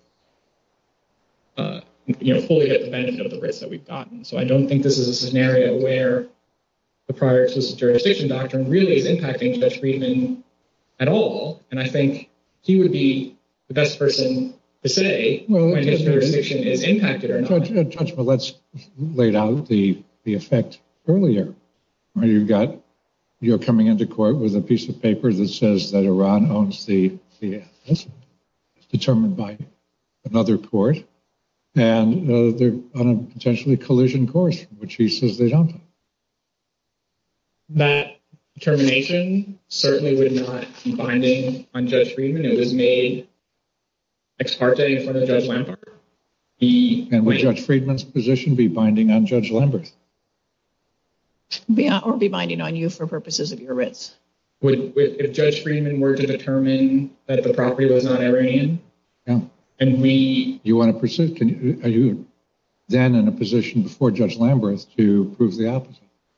fully get the benefit of the writs that we've gotten. So I don't think this is a scenario where the prior exclusive jurisdiction doctrine really is impacting Judge Friedman at all. And I think he would be the best person to say when his jurisdiction is impacted or not. Judge Millett's laid out the effect earlier. You're coming into court with a piece of paper that says that Iran owns the assets. It's determined by another court. And they're on a potentially collision course, which he says they don't. That determination certainly would not be binding on Judge Friedman. It was made ex parte in front of Judge Lampart. And would Judge Friedman's position be binding on Judge Lamberth? Or be binding on you for purposes of your writs? If Judge Friedman were to determine that the property was not Iranian, and you want to pursue, are you then in a position before Judge Lamberth to prove the opposite?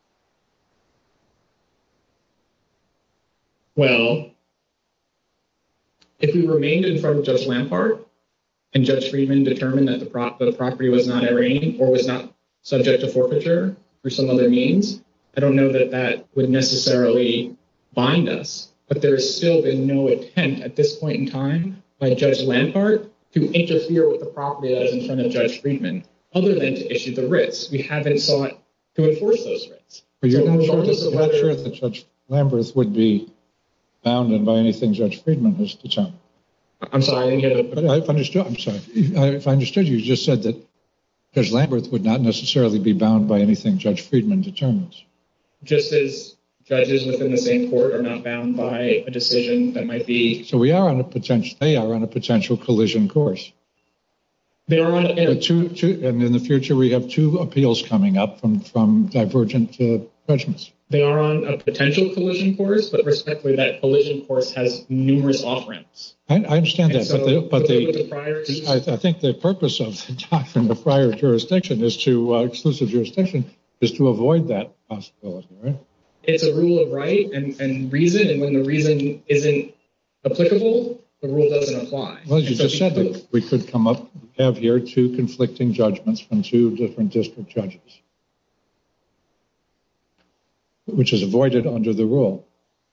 Well, if we remained in front of Judge Lampart and Judge Friedman determined that the property was not Iranian or was not subject to forfeiture through some other means, I don't know that would necessarily bind us. But there has still been no attempt at this point in time by Judge Lampart to interfere with the property that is in front of Judge Friedman, other than to issue the writs. We haven't sought to enforce those writs. But you're not sure that Judge Lamberth would be bound by anything Judge Friedman has determined. I'm sorry, I didn't hear that. I've understood. I'm sorry. If I understood you just said that Judge Lamberth would not necessarily be bound by anything Judge Friedman determines. Just as judges within the same court are not bound by a decision that might be. So they are on a potential collision course. They are on and in the future we have two appeals coming up from divergent judgments. They are on a potential collision course, but respectfully, that collision course has numerous off-ramps. I understand that, I think the purpose of the doctrine of prior jurisdiction is exclusive jurisdiction is to avoid that possibility, right? It's a rule of right and reason, and when the reason isn't applicable, the rule doesn't apply. Well, you just said that we could have here two conflicting judgments from two different district judges, which is avoided under the rule.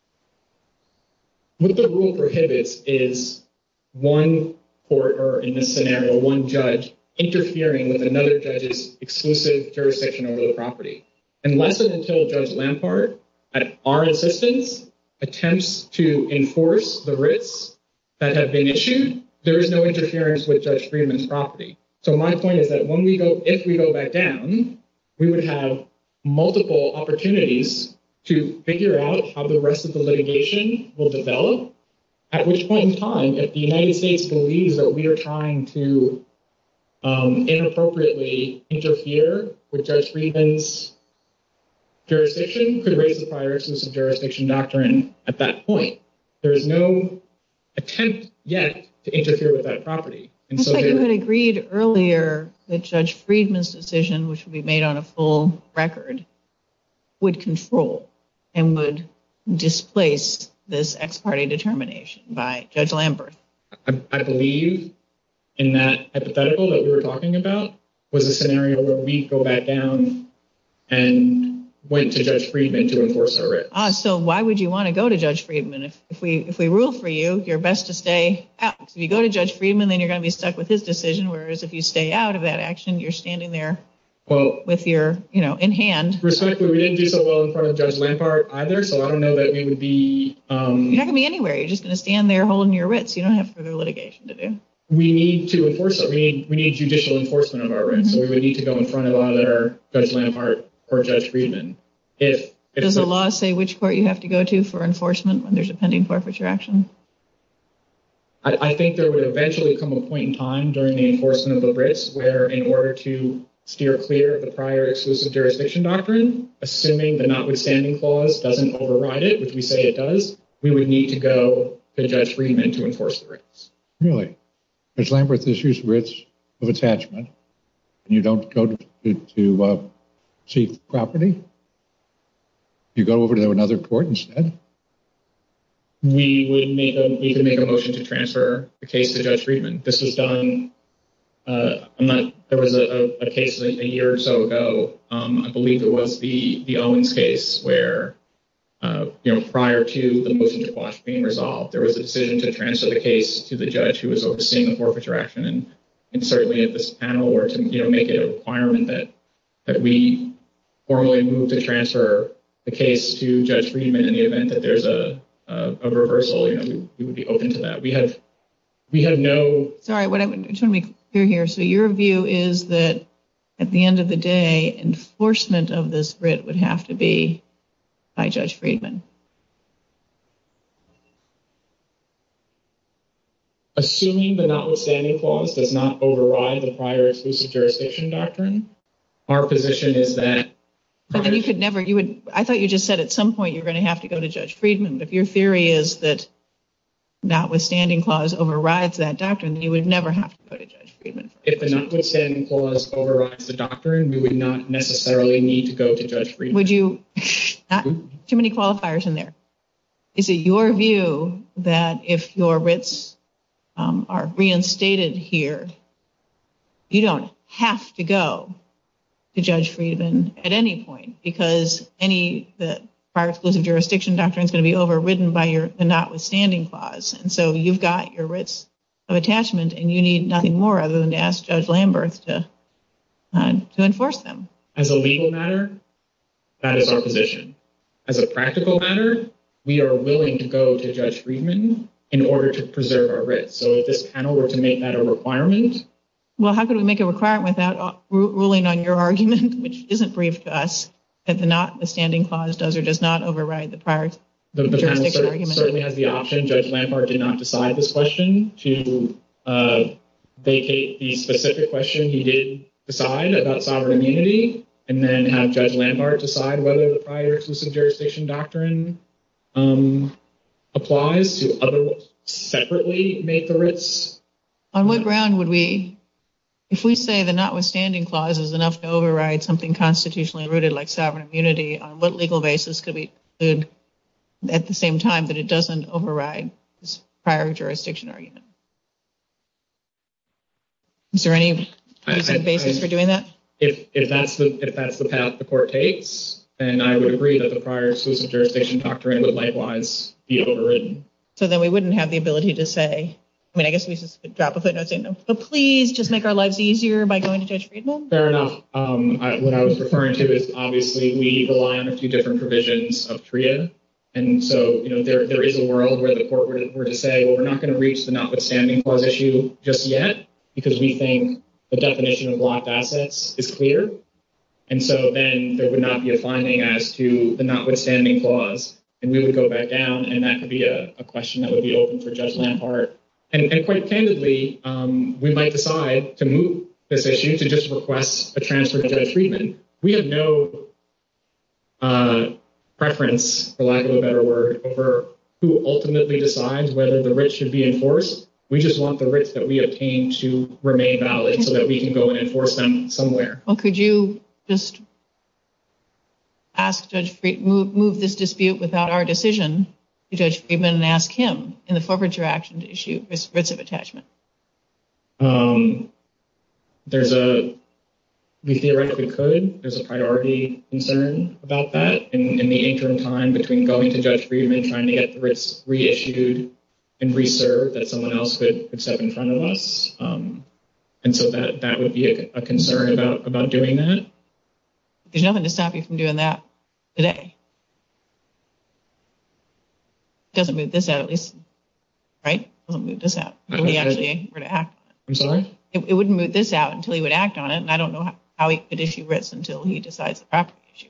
What the rule prohibits is one court, or in this scenario, one judge, interfering with another judge's exclusive jurisdiction over the property. Unless and until Judge Lampard, at our insistence, attempts to enforce the writs that have been issued, there is no interference with Judge Friedman's property. So my point is that if we go back down, we would have multiple opportunities to figure out how the rest of the litigation will develop, at which point in time, if the United States believes that we are trying to inappropriately interfere with Judge Friedman's jurisdiction, could raise the prior exclusive jurisdiction doctrine at that point. There is no attempt yet to interfere with that property. And I thought you had agreed earlier that Judge Friedman's decision, which would be made on a full record, would control and would displace this ex parte determination by Judge Lampert. I believe in that hypothetical that we were talking about was a scenario where we go back down and went to Judge Friedman to enforce our writ. So why would you want to go to Judge Friedman? If we rule for you, you're best to stay out. If you go to Judge Friedman, then you're going to be stuck with his decision, whereas if you stay out of that action, you're standing there with your, in hand. Respectfully, we didn't do so well in front of Judge Lampard either, so I don't know that we would be... You're not going to be anywhere. You're just going to stand there holding your writs. You don't have further litigation to do. We need to enforce it. We need judicial enforcement of our writs, so we would need to go in front of either Judge Lampard or Judge Friedman. Does the law say which court you have to go to for enforcement when there's a pending forfeiture action? I think there would eventually come a point in time during the enforcement of the writs where, in order to steer clear of the prior exclusive jurisdiction doctrine, assuming the notwithstanding clause doesn't override it, which we say it does, we would need to go to Judge Friedman to enforce the writs. Really? Judge Lampert issues writs of attachment, and you don't go to seek property? You go over to another court instead? We could make a motion to transfer the case to Judge Friedman. This was done. There was a case a year or so ago. I believe it was the Owens case where, prior to the motion to quash being resolved, there was a decision to transfer the case to the judge who was overseeing the forfeiture action. And certainly if this panel were to, make it a requirement that we formally move to transfer the case to Judge Friedman in the event that there's a reversal, we would be open to that. We have no... Sorry, I just want to be clear here. So your view is that at the end of the day, enforcement of this writ would have to be by Judge Friedman? Assuming the notwithstanding clause does not override the prior exclusive jurisdiction doctrine, our position is that... But then I thought you just said at some point you're going to have to go to Judge Friedman. But if your theory is that notwithstanding clause overrides that doctrine, then you would never have to go to Judge Friedman. If the notwithstanding clause overrides the doctrine, we would not necessarily need to go to Judge Friedman. Would you... Not too many qualifiers in there. Is it your view that if your writs are reinstated here, you don't have to go to Judge Friedman at any point because the prior exclusive jurisdiction doctrine is going to be overridden by the notwithstanding clause. And so you've got your writs of attachment and you need nothing more other than to ask Judge Lamberth to enforce them. As a legal matter, that is our position. As a practical matter, we are willing to go to Judge Friedman in order to preserve our writs. So if this panel were to make that a requirement... Well, how could we make a requirement without ruling on your argument, which isn't briefed to us, that the notwithstanding clause does or does not override the prior jurisdiction argument? The panel certainly has the option. Judge Lampard did not decide this question to vacate the specific question he did decide about sovereign immunity and then have Judge Lampard decide whether the prior exclusive jurisdiction doctrine applies to otherwise separately make the writs. On what ground would we... If we say the notwithstanding clause is enough to override something constitutionally rooted like sovereign immunity, on what legal basis could we conclude at the same time that it doesn't override this prior jurisdiction argument. Is there any reasonable basis for doing that? If that's the path the court takes, then I would agree that the prior exclusive jurisdiction doctrine would likewise be overridden. So then we wouldn't have the ability to say, I mean, I guess we just could drop a footnote saying, no, but please just make our lives easier by going to Judge Friedman? Fair enough. What I was referring to is obviously we rely on a few different provisions of TRIA. And so, there is a world where the court were to say, well, we're not going to reach the notwithstanding clause issue just yet because we think the definition of blocked assets is clear. And so then there would not be a finding as to the notwithstanding clause. And we would go back down, and that could be a question that would be open for Judge Lampart. And quite candidly, we might decide to move this issue to just request a transfer to Judge Friedman. We have no preference, for lack of a better word, over who ultimately decides whether the writ should be enforced. We just want the writs that we obtain to remain valid so that we can go and enforce them somewhere. Well, could you just ask Judge Friedman, move this dispute without our decision to Judge Friedman and ask him in the forfeiture action to issue writs of attachment? We theoretically could. There's a priority concern about that in the interim time between going to Judge Friedman, trying to get the writs reissued and reserved that someone else could step in front of us. And so that would be a concern about doing that. There's nothing to stop you from doing that today. It doesn't move this out, at least, right? It doesn't move this out until he actually were to act on it. I'm sorry? It wouldn't move this out until he would act on it, and I don't know how he could issue writs until he decides the property issues.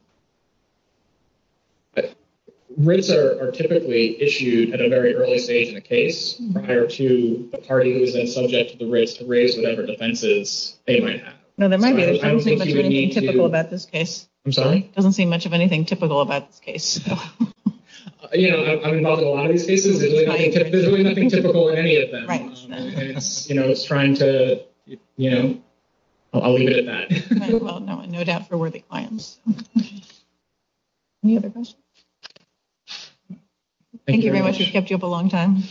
Writs are typically issued at a very early stage in a case prior to the party who is then subject to the writs to raise whatever defenses they might have. No, there might be. There doesn't seem much of anything typical about this case. I'm sorry? Doesn't seem much of anything typical about this case. So. I'm involved in a lot of these cases. There's really nothing typical in any of them. Right. And it's trying to, I'll leave it at that. Right, well, no doubt for worthy clients. Any other questions? Thank you very much. We've kept you up a long time.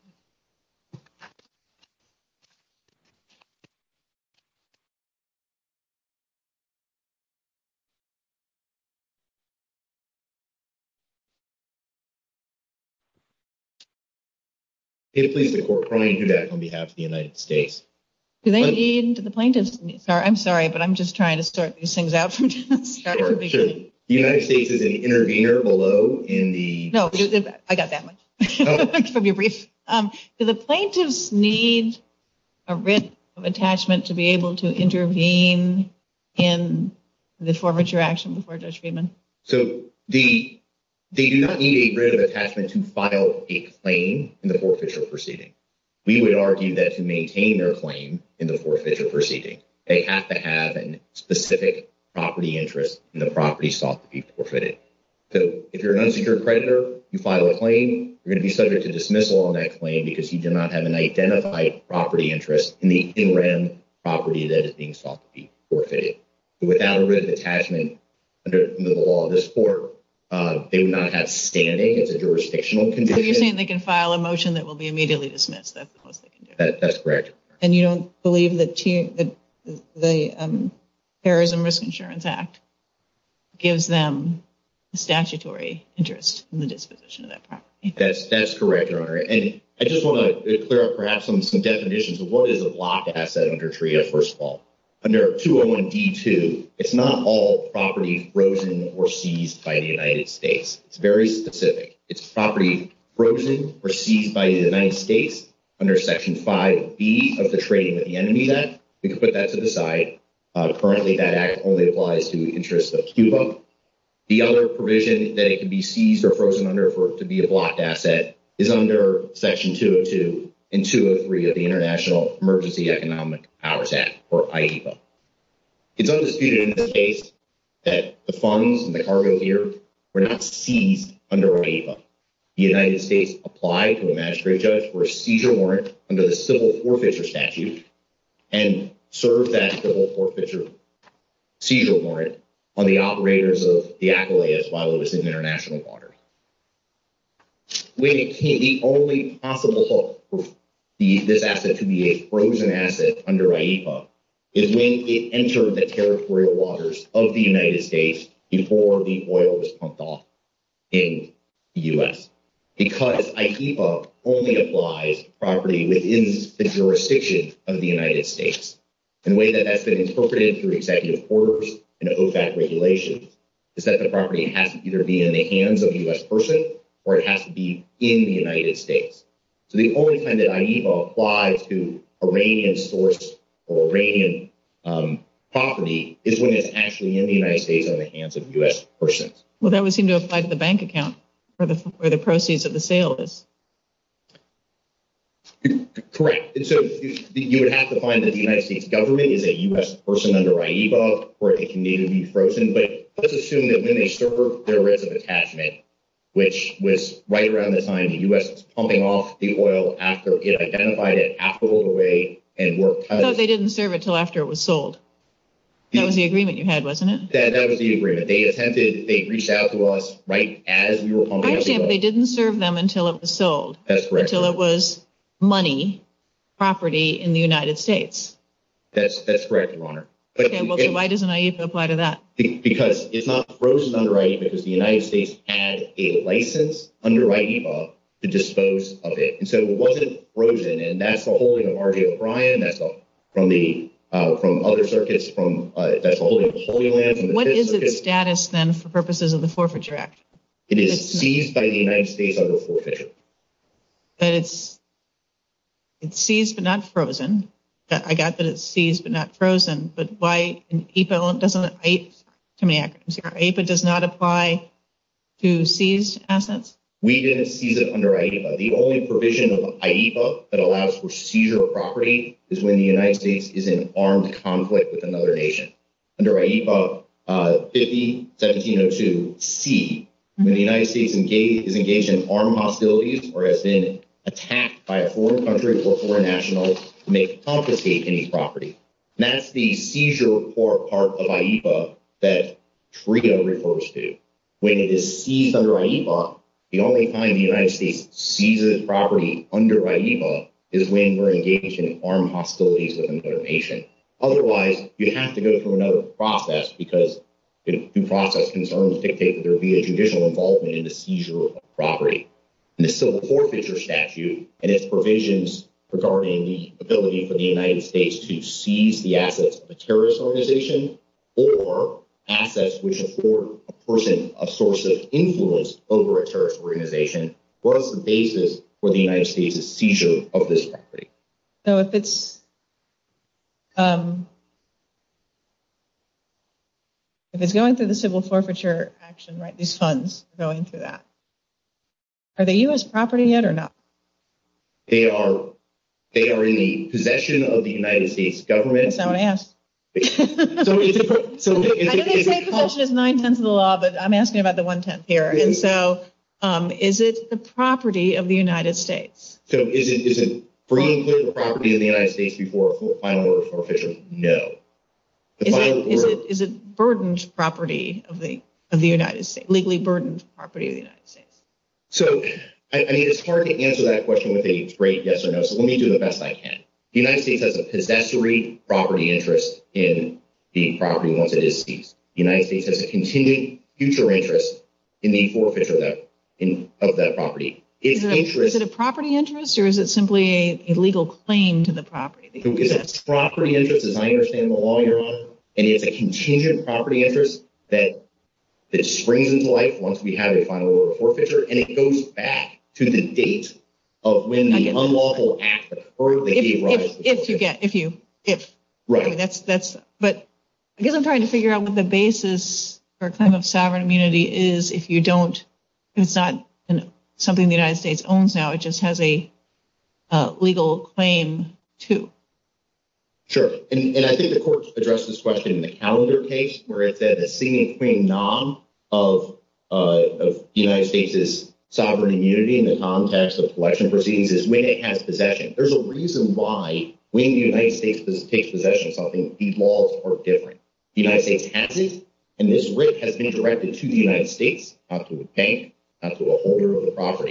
It please the court, Brian Hudak on behalf of the United States. Do the plaintiffs, I'm sorry, but I'm just trying to sort these things out from the start to the beginning. Sure. The United States is an intervener below in the... No, I got that much from your brief. Do the plaintiffs need a writ of attachment to be able to intervene in the forfeiture action before Judge Friedman? So they do not need a writ of attachment to file a claim in the forfeiture proceeding. We would argue that to maintain their claim in the forfeiture proceeding, they have to have a specific property interest in the property sought to be forfeited. So if you're an unsecured creditor, you file a claim, you're going to be subject to dismissal on that claim because you do not have an identified property interest in the in rem property that is being sought to be forfeited. So without a writ of attachment under the law of this court, they would not have standing. It's a jurisdictional condition. So you're saying they can file a motion that will be immediately dismissed. That's the most they can do. That's correct. And you don't believe that the Terrorism Risk Insurance Act gives them a statutory interest in the disposition of that property? That's correct, Your Honor. And I just want to clear up perhaps some definitions of what is a blocked asset under TRIA, first of all. Under 201D2, it's not all property frozen or seized by the United States. It's very specific. It's property frozen or seized by the United States under Section 5B of the Trading with the Enemies Act. We can put that to the side. Currently, that act only applies to interests of Cuba. The other provision that it can be seized or frozen under for it to be a blocked asset is under Section 202 and 203 of the International Emergency Economic Powers Act, or IEPA. It's undisputed in this case that the funds and the cargo here were not seized under IEPA. The United States applied to a magistrate judge for a seizure warrant under the civil forfeiture statute and served that civil forfeiture seizure warrant on the operators of the Aquileas while it was in international waters. when it came, the only possible hook for this asset to be a frozen asset under IEPA is when it entered the territorial waters of the United States before the oil was pumped off in the U.S. Because IEPA only applies to property within the jurisdiction of the United States. And the way that that's been interpreted through executive orders and OFAC regulations is that the property has to either be in the hands of a U.S. person or it has to be in the United States. So the only time that IEPA applies to Iranian source or Iranian property is when it's actually in the United States or in the hands of U.S. persons. Well, that would seem to apply to the bank account where the proceeds of the sale is. Correct. And so you would have to find that the United States government is a U.S. person under IEPA or it can need to be frozen. But let's assume that when they served their writs of attachment, which was right around the time the U.S. was pumping off the oil after it identified it, affluent away, and worked. I thought they didn't serve it till after it was sold. That was the agreement you had, wasn't it? That was the agreement. They reached out to us right as we were pumping. I understand, but they didn't serve them until it was sold. That's correct. Until it was money, property in the United States. That's correct, Your Honor. But okay, well, so why doesn't IEPA apply to that? Because it's not frozen under IEPA because the United States had a license under IEPA to dispose of it. And so it wasn't frozen, and that's the holding of R.J. O'Brien. That's from other circuits, that's the holding of Holy Land. What is its status then for purposes of the Forfeiture Act? It is seized by the United States under forfeiture. But it's seized but not frozen. I got that it's seized but not frozen. But why in IEPA doesn't? Too many acronyms here. IEPA does not apply to seized assets. We didn't seize it under IEPA. The only provision of IEPA that allows for seizure of property is when the United States is in armed conflict with another nation. Under IEPA 50-1702C, when the United States is engaged in armed hostilities or has been attacked by a foreign country or foreign national to make confiscate any property. And that's the seizure part of IEPA that TRIA refers to. When it is seized under IEPA, the only time the United States seizes property under IEPA is when we're engaged in armed hostilities with another nation. Otherwise, you have to go through another process because due process concerns dictate that there be a judicial involvement in the seizure of property. And the civil forfeiture statute and its provisions regarding the ability for the United States to seize the assets of a terrorist organization or assets which afford a person a source of influence over a terrorist organization was the basis for the United States' seizure of this property. So if it's going through the civil forfeiture action, right, these funds are going through that, are they U.S. property yet or not? They are in the possession of the United States government. That's not what I asked. I know they say possession is 9/10 of the law, but I'm asking about the 1/10 here. And so is it the property of the United States? So is it free and clear the property of the United States before a final order of forfeiture? No. Is it burdened property of the United States, legally burdened property of the United States? So, I mean, it's hard to answer that question with a straight yes or no, so let me do the best I can. The United States has a possessory property interest in the property once it is seized. The United States has a contingent future interest in the forfeiture of that property. Is it a property interest or is it simply a legal claim to the property? It's a property interest, as I understand the law, Your Honor, and it's a contingent property interest that springs into life once we have a final order of forfeiture, and it goes back to the date of when the unlawful act occurred that gave rise to Right. I mean, but I guess I'm trying to figure out what the basis for a claim of sovereign immunity is if it's not something the United States owns now, it just has a legal claim to. Sure. And I think the court addressed this question in the Calendar case where it said the sine qua non of the United States' sovereign immunity in the context of collection proceedings is when it has possession. There's a reason why when the United States takes possession of something, these laws are different. The United States has it, and this writ has been directed to the United States, not to a bank, not to a holder of the property.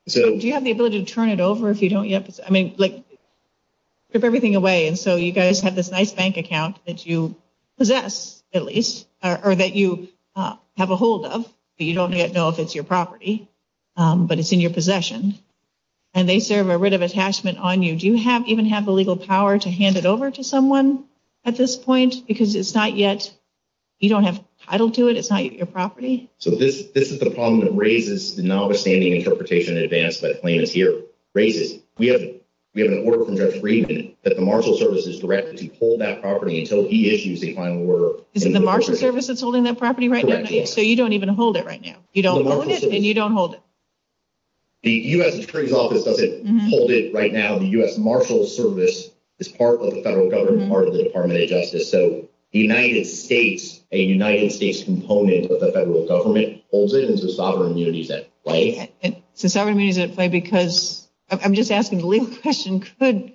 So do you have the ability to turn it over if you don't yet? I mean, like, strip everything away. And so you guys have this nice bank account that you possess, at least, or that you have a hold of, but you don't yet know if it's your property, but it's in your possession. And they serve a writ of attachment on you. Do you even have the legal power to hand it over to someone at this point? Because it's not yet, you don't have title to it. It's not your property. So this is the problem that raises the notwithstanding interpretation advanced by the claimants here. We have an order from Judge Friedman that the Marshal Service is directed to hold that property until he issues a final order. Is it the Marshal Service that's holding that property right now? Yes. So you don't even hold it right now. You don't own it and you don't hold it. The U.S. Attorney's Office doesn't hold it right now. The U.S. Marshal Service is part of the federal government, part of the Department of Justice. So the United States, a United States component of the federal government, holds it, and so sovereign immunity is at play. So sovereign immunity is at play because I'm just asking the legal question: Could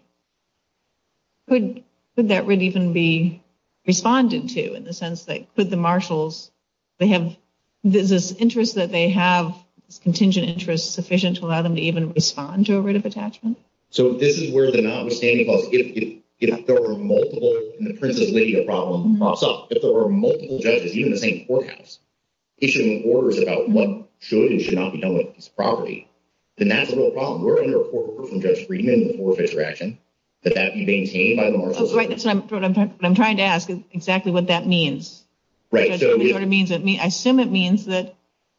that writ even be responded to in the sense that could the marshals, they have this interest that they have, this contingent interest sufficient to allow them to even respond to a writ of attachment? So this is where the notwithstanding clause, if there were multiple, and the Princess Lydia problem pops up, if there were multiple judges, even the same courthouse, issuing orders about what should and should not be done with this property, then that's a real problem. We're under a court order from Judge Friedman in the forfeiture action that be maintained by the Marshal Service. Right, that's what I'm trying to ask is exactly what that means. Right. So what it means. I assume it means that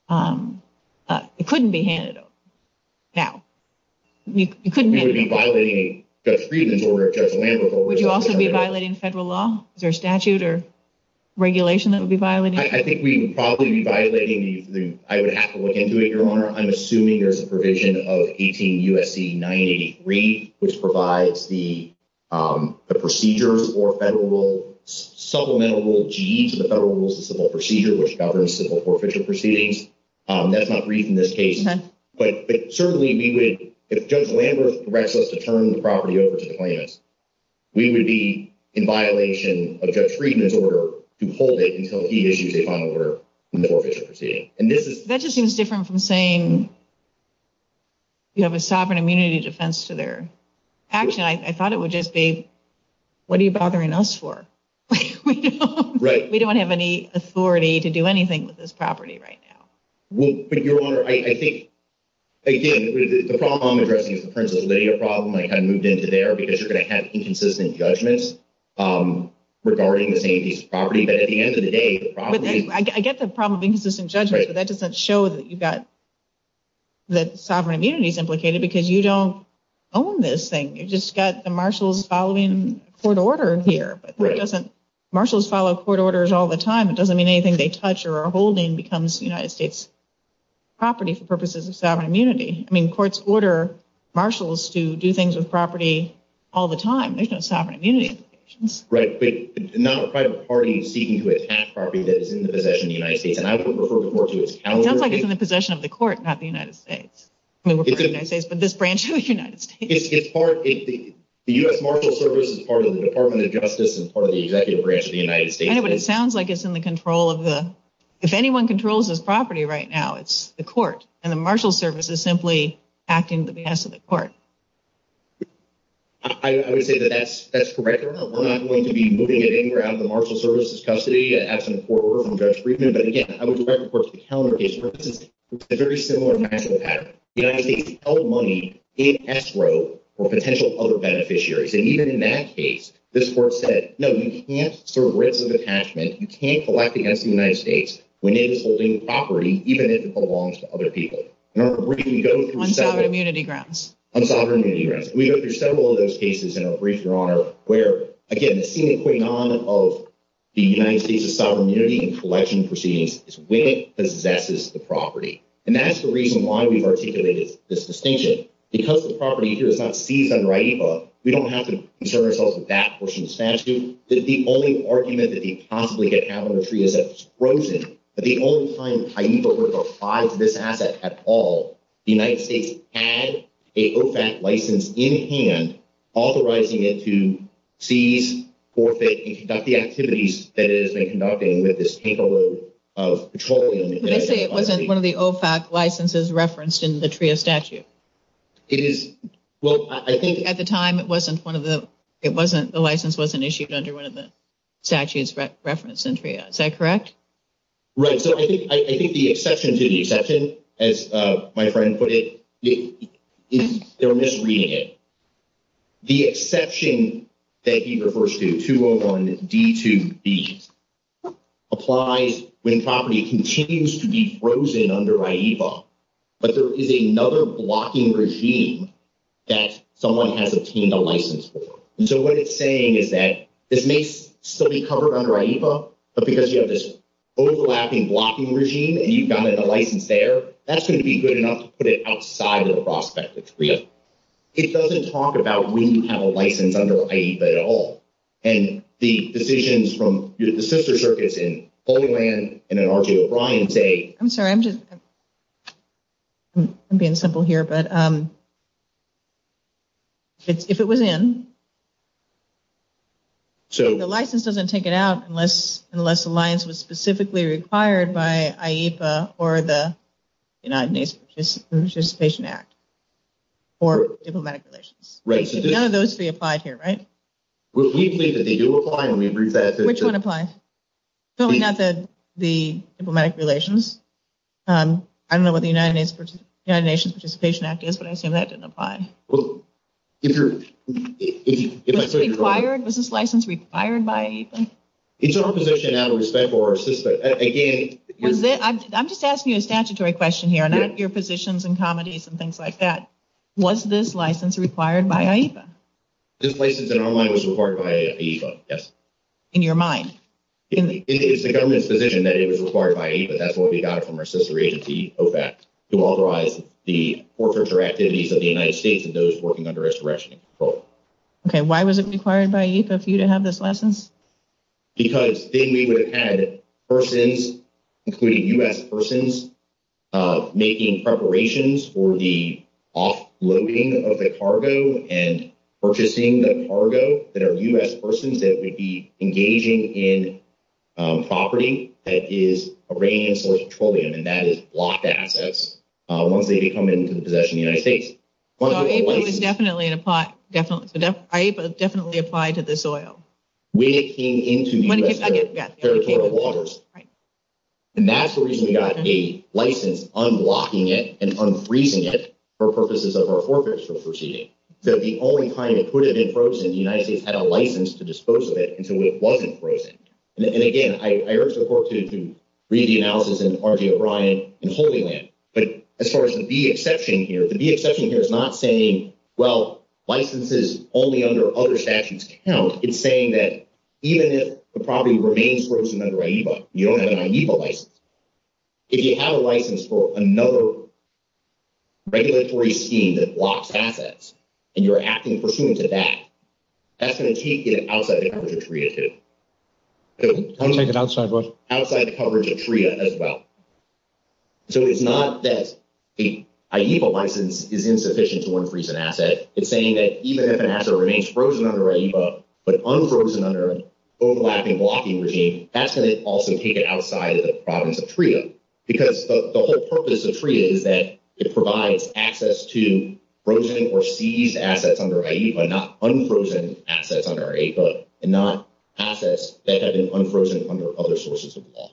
it couldn't be handed over. Now, you couldn't hand it over. You would be violating Judge Friedman's order, Judge Lambert's order. Would you also be violating federal law? Is there a statute or regulation that would be violating? I think we would probably be violating I would have to look into it, Your Honor. I'm assuming there's a provision of 18 U.S.C. 983, which provides the procedures or federal rule, supplemental rule G to the federal rules of civil procedure, which governs civil forfeiture proceedings. That's not brief in this case. Okay. But certainly we would, if Judge Lambert directs us to turn the property over to the claimants, we would be in violation of Judge Friedman's order to hold it until he issues a final order in the forfeiture proceeding. And that just seems different from saying you have a sovereign immunity defense to their action. I thought it would just be, what are you bothering us for? We don't have any authority to do anything with this property right now. Well, but Your Honor, I think, again, the problem I'm addressing is the Princess Lydia problem. I kind of moved into there because you're going to have inconsistent judgments regarding the same piece of property. But at the end of the day, the property... I get the problem of inconsistent judgments, but that doesn't show that you've got that sovereign immunity is implicated because you don't own this thing. You've just got the marshals following a court order here. But it doesn't... Marshals follow court orders all the time. It doesn't mean anything they touch or are holding becomes United States property for purposes of sovereign immunity. I mean, courts order marshals to do things with property all the time. There's no sovereign immunity implications. Right, but not a private party seeking to attack property that is in the possession of the United States. And I would refer the court to its calendar. It sounds like it's in the possession of the court, not the United States. I mean, we're part of the United States, but this branch of the United States. The U.S. Marshal Service is part of the Department of Justice and part of the executive branch of the United States. I know, but it sounds like it's in the control of the... If anyone controls this property right now, it's the court. And the Marshal Service is simply acting at the behest of the court. I would say that that's correct. We're not going to be moving it anywhere out of the Marshal Service's custody absent a court order from Judge Friedman. But again, I would direct the court to the calendar case where this is a very similar factual pattern. The United States held money in escrow for potential other beneficiaries. And even in that case, this court said, no, you can't serve writs of attachment. You can't collect against the United States when it is holding property, even if it belongs to other people. In our brief, we go through on sovereign immunity grounds. On sovereign immunity grounds. We go through several of those cases in our brief, Your Honor, where, again, the sine qua non of the United States' sovereign immunity in collection proceedings is when it possesses the property. And that's the reason why we've articulated this distinction. Because the property here is not seized under IEPA, we don't have to concern ourselves with that portion of the statute. The only argument that they possibly get have under tree is that it's frozen. But the only time IEPA would have applied to this asset at all, the United States had a OFAC license in hand, authorizing it to seize, forfeit, and conduct the activities that it has been conducting with this tanker load of petroleum. They say it wasn't one of the OFAC licenses referenced in the TRIA statute. It is, well, I think at the time the license wasn't issued under one of the statutes referenced in TRIA. Is that correct? Right. So I think the exception to the exception, as my friend put it, they're misreading it. The exception that he refers to, 201D2B, applies when property continues to be frozen under IEPA, but there is another blocking regime that someone has obtained a license for. And so what it's saying is that this may still be covered under IEPA, but because you have this overlapping blocking regime and you've gotten a license there, that's going to be good enough to put it outside of the prospect of TRIA. It doesn't talk about when you have a license under IEPA at all. And the decisions from the sister circuits in Holy Land and in R.J. O'Brien say... I'm sorry, I'm being simple here, but if it was in, so the license doesn't take it out unless the license was specifically required by IEPA or the United Nations Participation Act or diplomatic relations. Right. So none of those three applied here, right? We believe that they do apply, and we believe that... Which one applies? Certainly not the diplomatic relations. I don't know what the United Nations Participation Act is, but I assume that didn't apply. Well, Was this license required by IEPA? It's our position out of respect for our system. Again, I'm just asking you a statutory question here, not your positions and comedies and things like that. Was this license required by IEPA? This license in our mind was required by IEPA, yes. In your mind? It's the government's position that it was required by IEPA. That's what we got it from our sister agency, OFAC, to authorize the forfeiture activities of the United States and those working under its direction and control. Okay, why was it required by IEPA for you to have this license? Because then we would have had persons, including U.S. persons, making preparations for the offloading of the cargo and purchasing the cargo that are U.S. persons that would be engaging in property that is Iranian source petroleum, and that is blocked assets once they become into the possession of the United States. So IEPA was definitely applied. IEPA definitely applied to this oil. When it came into the U.S. territorial waters. Right. And that's the reason we got a license unblocking it and unfreezing it for purposes of our forfeiture proceeding. So the only time it could have been frozen, the United States had a license to dispose of it until it wasn't frozen. And again, I urge the court to read the analysis in R.J. O'Brien and Holy Land. But as far as the B exception here, the B exception here is not saying, well, licenses only under other statutes count. It's saying that even if the property remains frozen under IEPA, you don't have an IEPA license. If you have a license for another regulatory scheme that blocks assets and you're acting pursuant to that, that's going to take it outside the coverage of TRIA too. So take it outside what? Outside the coverage of TRIA as well. So it's not that a IEPA license is insufficient to unfreeze an asset. It's saying that even if an asset remains frozen under IEPA, but unfrozen under an overlapping blocking regime, that's going to also take it outside of the province of TRIA. Because the whole purpose of TRIA is that it provides access to frozen or seized assets under IEPA, not unfrozen assets under IEPA, and not assets that have been unfrozen under other sources of law.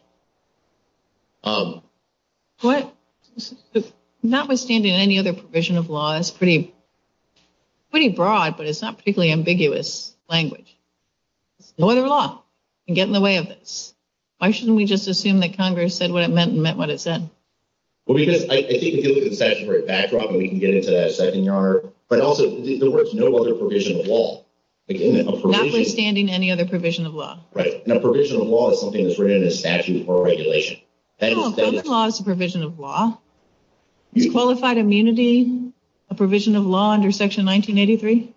Notwithstanding any other provision of law, it's pretty broad, but it's not particularly ambiguous language. No other law can get in the way of this. Why shouldn't we just assume that Congress said what it meant and meant what it said? Well, because I think if you look at the statutory backdrop, and we can get into that in a second, Your Honor, but also the words no other provision of law. Again, a provision, notwithstanding any other provision of law. Right. And a provision of law is something that's written in a statute or regulation. Common law is a provision of law. Is qualified immunity a provision of law under Section 1983?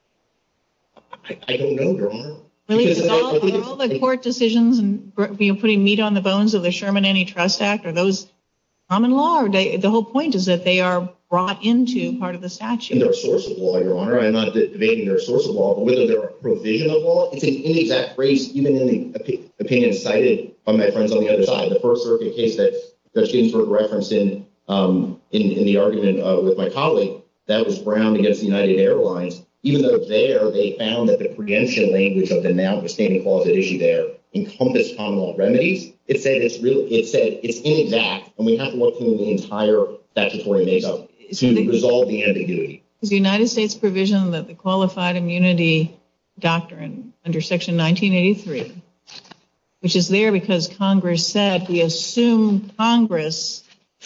I don't know, Your Honor. Really? Are all the court decisions and putting meat on the bones of the Sherman Antitrust Act, are those common law? Or the whole point is that they are brought into part of the statute. And they're a source of law, Your Honor. I'm not debating their source of law, but whether they're a provision of law, it's an inexact phrase, even in the opinion cited by my friends on the other side. The First Circuit case that Judge Ginsburg referenced in the argument with my colleague, That was Brown against United Airlines. Even though there they found that the preemption language of the notwithstanding clause at issue there encompassed common law remedies, it said it's inexact, and we have to look through the entire statutory makeup to resolve the ambiguity. Is the United States provision that the qualified immunity doctrine under Section 1983, which is there because Congress said we assume Congress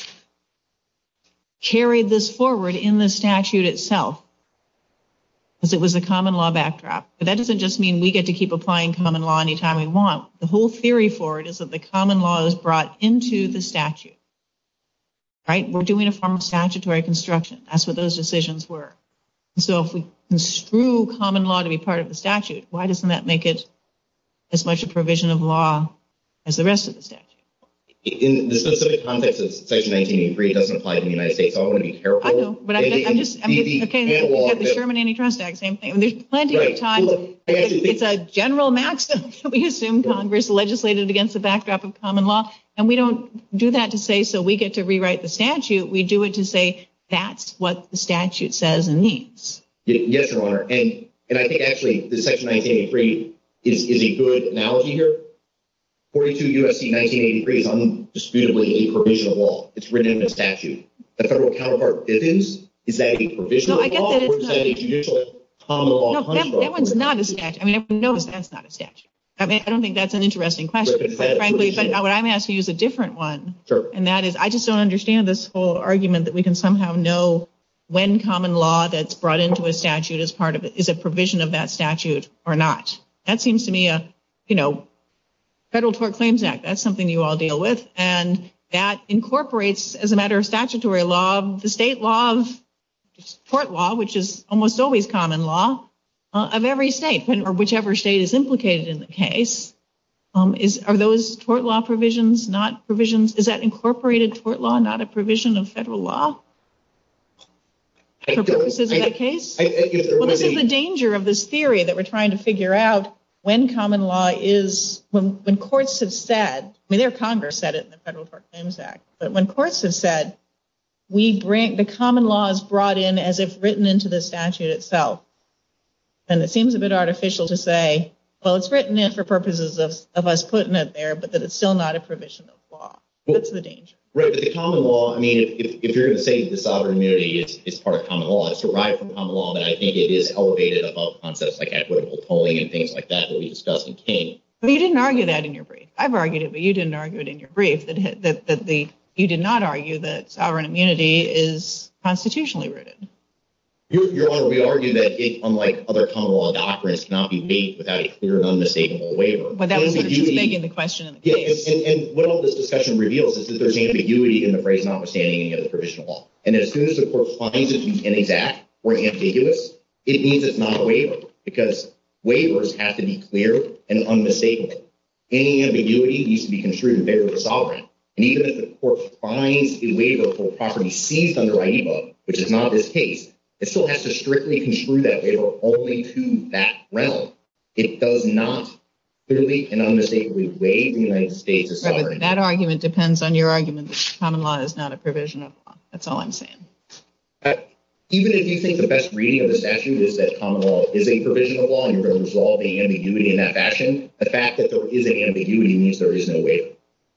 carried this forward in the statute itself, because it was a common law backdrop. But that doesn't just mean we get to keep applying common law anytime we want. The whole theory for it is that the common law is brought into the statute, right? We're doing a form of statutory construction. That's what those decisions were. So if we construe common law to be part of the statute, why doesn't that make it as much a provision of law as the rest of the statute? In the specific context of Section 1983, it doesn't apply to the United States, so I want to be careful. I know, but I'm just okay. You've got the Sherman Antitrust Act, same thing. I mean, there's plenty of times it's a general maxim that we assume Congress legislated against the backdrop of common law, and we don't do that to say so we get to rewrite the statute. We do it to say that's what the statute says and means. Yes, Your Honor, and I think actually the Section 1983 is a good analogy here. 42 U.S.C. 1983 is undisputably a provision of law. It's written in a statute. The federal counterpart, Bivens, is that a provision of law, or is that a judicial common law construct? No, that one's not a statute. I mean, everyone knows that's not a statute. I mean, I don't think that's an interesting question, quite frankly, but what I'm asking you is a different one. Sure. And that is, I just don't understand this whole argument that we can somehow know when common law that's brought into a statute as part of it is a provision of that statute or not. That seems to me Federal Tort Claims Act, that's something you all deal with, and that incorporates, as a matter of statutory law, the state law of tort law, which is almost always common law, of every state, or whichever state is implicated in the case. Are those tort law provisions not provisions? Is that incorporated tort law not a provision of federal law for purposes of that case? Well, this is the danger of this theory that we're trying to figure out when common law is, when courts have said, I mean, their Congress said it in the Federal Tort Claims Act, but when courts have said, the common law is brought in as if written into the statute itself, then it seems a bit artificial to say, well, it's written in for purposes of us putting it there, but that it's still not a provision of law. That's the danger. Right, but the common law, I mean, if you're going to say the sovereign immunity is part of common law, it's derived from common law, but I think it is elevated above concepts like equitable tolling and things like that we discussed in King. Well, you didn't argue that in your brief. I've argued it, but you didn't argue it in your brief, you did not argue that sovereign immunity is constitutionally rooted. Your Honor, we argue that it, unlike other common law doctrines, cannot be waived without a clear and unmistakable waiver. But that was sort of just making the question in the case. And what all this discussion reveals is that there's ambiguity in the phrase notwithstanding any other provisional law. And as soon as the court finds it to be inexact or ambiguous, it means it's not a waiver, because waivers have to be clear and unmistakable. Any ambiguity needs to be construed in favor of the sovereign. And even if the court finds a waiver for property seized under IEPA, which is not this case, it still has to strictly construe that waiver only to that realm. It does not clearly and unmistakably waive the United States as sovereign. Right, but that argument depends on your argument that common law is not a provision of law. That's all I'm saying. Even if you think the best reading of the statute is that common law is a provision of law and you're going to resolve the ambiguity in that fashion, the fact that there is an ambiguity means there is no waiver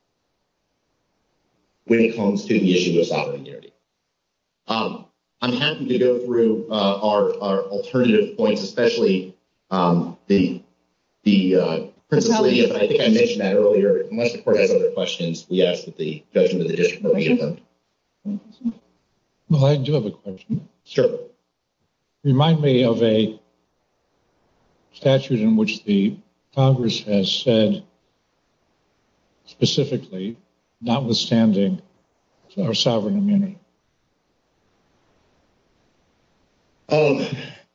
when it comes to the issue of sovereign immunity. I'm happy to go through our alternative points, especially the Princess Lydia, but I think I mentioned that earlier. Unless the court has other questions, we ask that the judgment of the district court be affirmed. Well, I do have a question. Sure. Remind me of a statute in which the Congress has said specifically, notwithstanding our sovereign immunity. I'm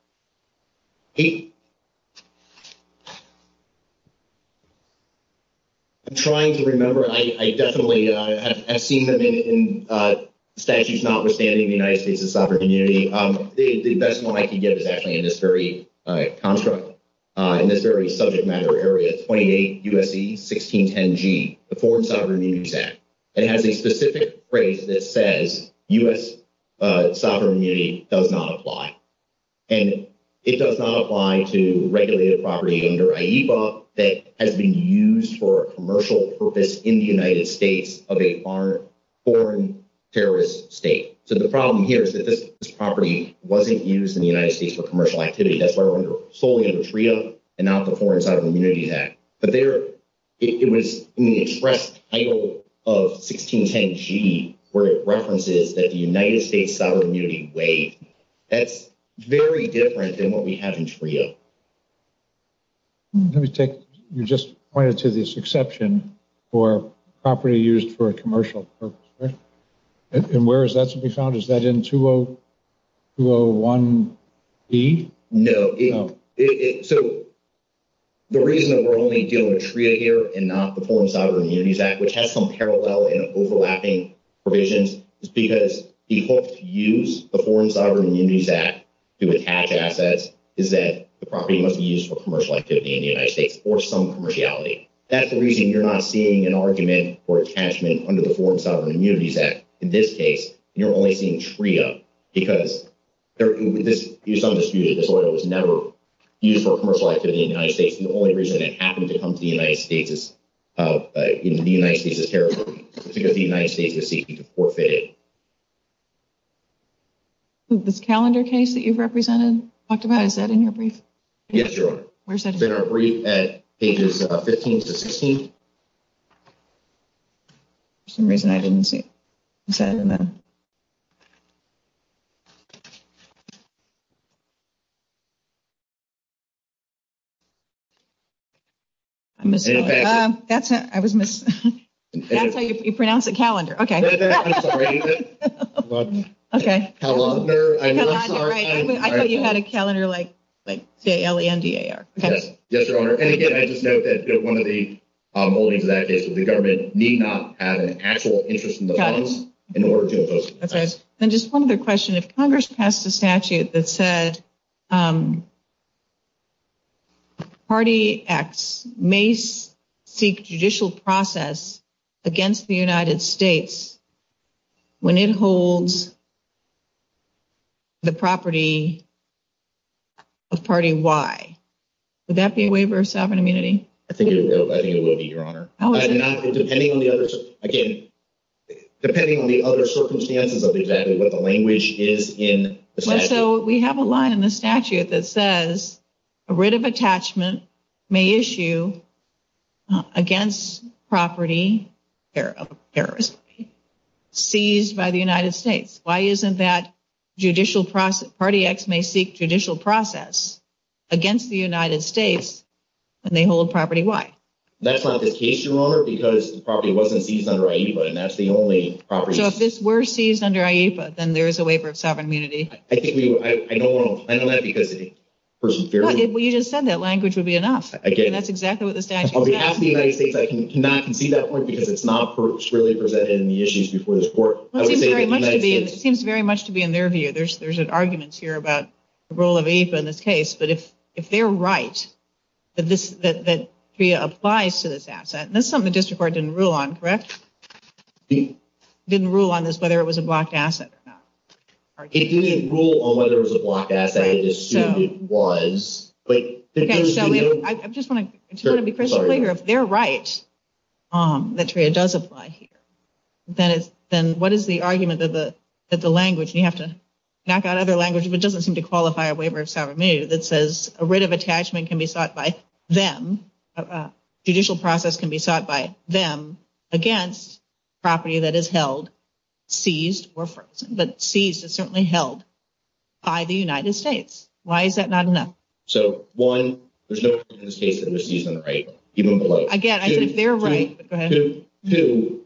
trying to remember. I definitely have seen them in statutes notwithstanding the United States' sovereign immunity. The best one I can give is actually in this very construct, in this very subject matter area, 28 U.S.C. 1610G, the Foreign Sovereign Immunities Act. It has a specific phrase that says U.S. sovereign immunity does not apply. And it does not apply to regulated property under IEPA that has been used for a commercial purpose in the United States of a foreign terrorist state. So the problem here is that this property wasn't used in the United States for commercial activity. That's why we're solely under TRIA and not the Foreign Sovereign Immunities Act. But it was in the express title of 1610G where it references that the United States sovereign immunity waived. That's very different than what we have in TRIA. You just pointed to this exception for property used for a commercial purpose, right? And where is that to be found? Is that in 201B? No. So the reason that we're only dealing with TRIA here and not the Foreign Sovereign Immunities Act, which has some parallel and overlapping provisions, is because the hope to use the Foreign Sovereign Immunities Act to attach assets is that the property must be used for commercial activity in the United States or some commerciality. That's the reason you're not seeing an argument for attachment under the Foreign Sovereign Immunities Act. In this case, you're only seeing TRIA because this is undisputed. This oil was never used for commercial activity in the United States. And the only reason it happened to come to the United States is in the United States' territory because the United States was seeking to forfeit it. This calendar case that you've talked about, is that in your brief? Yes, Your Honor. Where's that? It's in our brief at pages 15 to 16. For some reason, I didn't see it. Is that in the... I misspelled it. That's how you pronounce it, calendar. Okay. I'm sorry. Okay. Calendar. I'm sorry. Right. I thought you had a calendar like CALENDAR. Okay. Yes, Your Honor. And again, I just note that one of the holdings of that case was the government need not have an actual interest in the funds in order to impose it. That's right. And just one other question. If Congress passed a statute that said Party X may seek judicial process against the United States when it holds the property of Party Y, would that be a waiver of sovereign immunity? I think it will be, Your Honor. How is it? Depending on the other circumstances of exactly what the language is in the statute. Well, so we have a line in the statute that says a writ of attachment may issue against property, terrorist, seized by the United States. Why isn't that judicial process? Party X may seek judicial process against the United States when they hold property Y. That's not the case, Your Honor, because the property wasn't seized under IEPA, and that's the only property. So if this were seized under IEPA, then there is a waiver of sovereign immunity. I think I don't want to plan on that because it was very. Well, you just said that language would be enough. Again, and that's exactly what the statute says. On behalf of the United States, I cannot concede that point because it's not really presented in the issues before this court. Well, it seems very much to be in their view. There's an argument here about the role of IEPA in this case, but if they're right that TRIA applies to this asset, and this is something the district court didn't rule on, correct? Didn't rule on this whether it was a blocked asset or not. It didn't rule on whether it was a blocked asset. Right. It assumed it was. But I just want to be crystal clear. If they're right that TRIA does apply here, then what is the argument that the language, and you have to knock out other language, but it doesn't seem to qualify a waiver of sovereign immunity that says a writ of attachment can be sought by them, judicial process can be sought by them against property that is held, seized or frozen, but seized is certainly held by the United States. Why is that not enough? So, one, there's no in this case that it was seized on the right, even below. Again, I said if they're right, but go ahead. Two,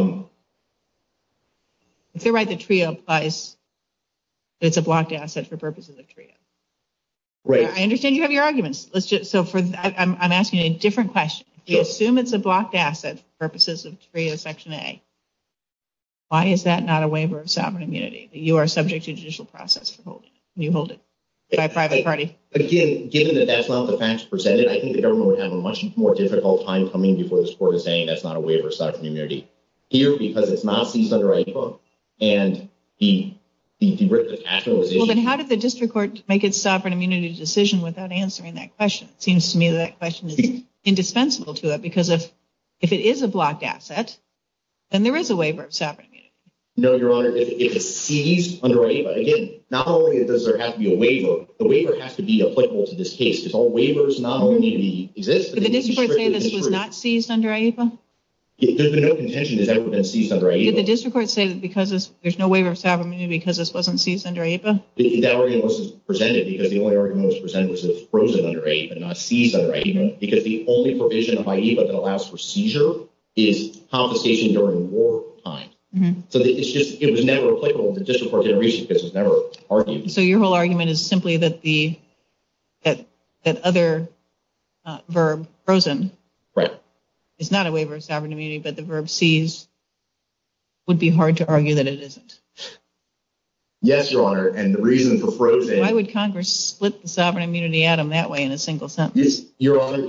if they're right that TRIA applies, it's a blocked asset for purposes of TRIA. Right. I understand you have your arguments. I'm asking a different question. If we assume it's a blocked asset for purposes of TRIA Section A, why is that not a waiver of sovereign immunity? That you are subject to judicial process for holding it when you hold it by a private party? Again, given that that's not the facts presented, I think the government would have a much more difficult time coming before this court and saying that's not a waiver of sovereign immunity. Here, because it's not seized under IEPA, and the the writ of attachment was issued. Well, then how did the district court make its sovereign immunity decision without answering that question? It seems to me that question is indispensable to it, because if it is a blocked asset, then there is a waiver of sovereign immunity. No, Your Honor, if it's seized under AIPA, again, not only does there have to be a waiver, the waiver has to be applicable to this case, because all waivers not only need to exist. Did the district court say this was not seized under AIPA? There's been no contention it's ever been seized under AIPA. Did the district court say that because there's no waiver of sovereign immunity because this wasn't seized under AIPA? That argument wasn't presented, because the only argument that was presented was that it's frozen under AIPA, not seized under AIPA, because the only provision of AIPA that allows for seizure is confiscation during war time. So it was never applicable. The district court didn't reach it because it was never argued. So your whole argument is simply that that other verb, frozen, right, is not a waiver of sovereign immunity, but the verb seized would be hard to argue that it isn't. Yes, Your Honor, and the reason for frozen... Why would Congress split the sovereign immunity atom that way in a single sentence? Yes, Your Honor,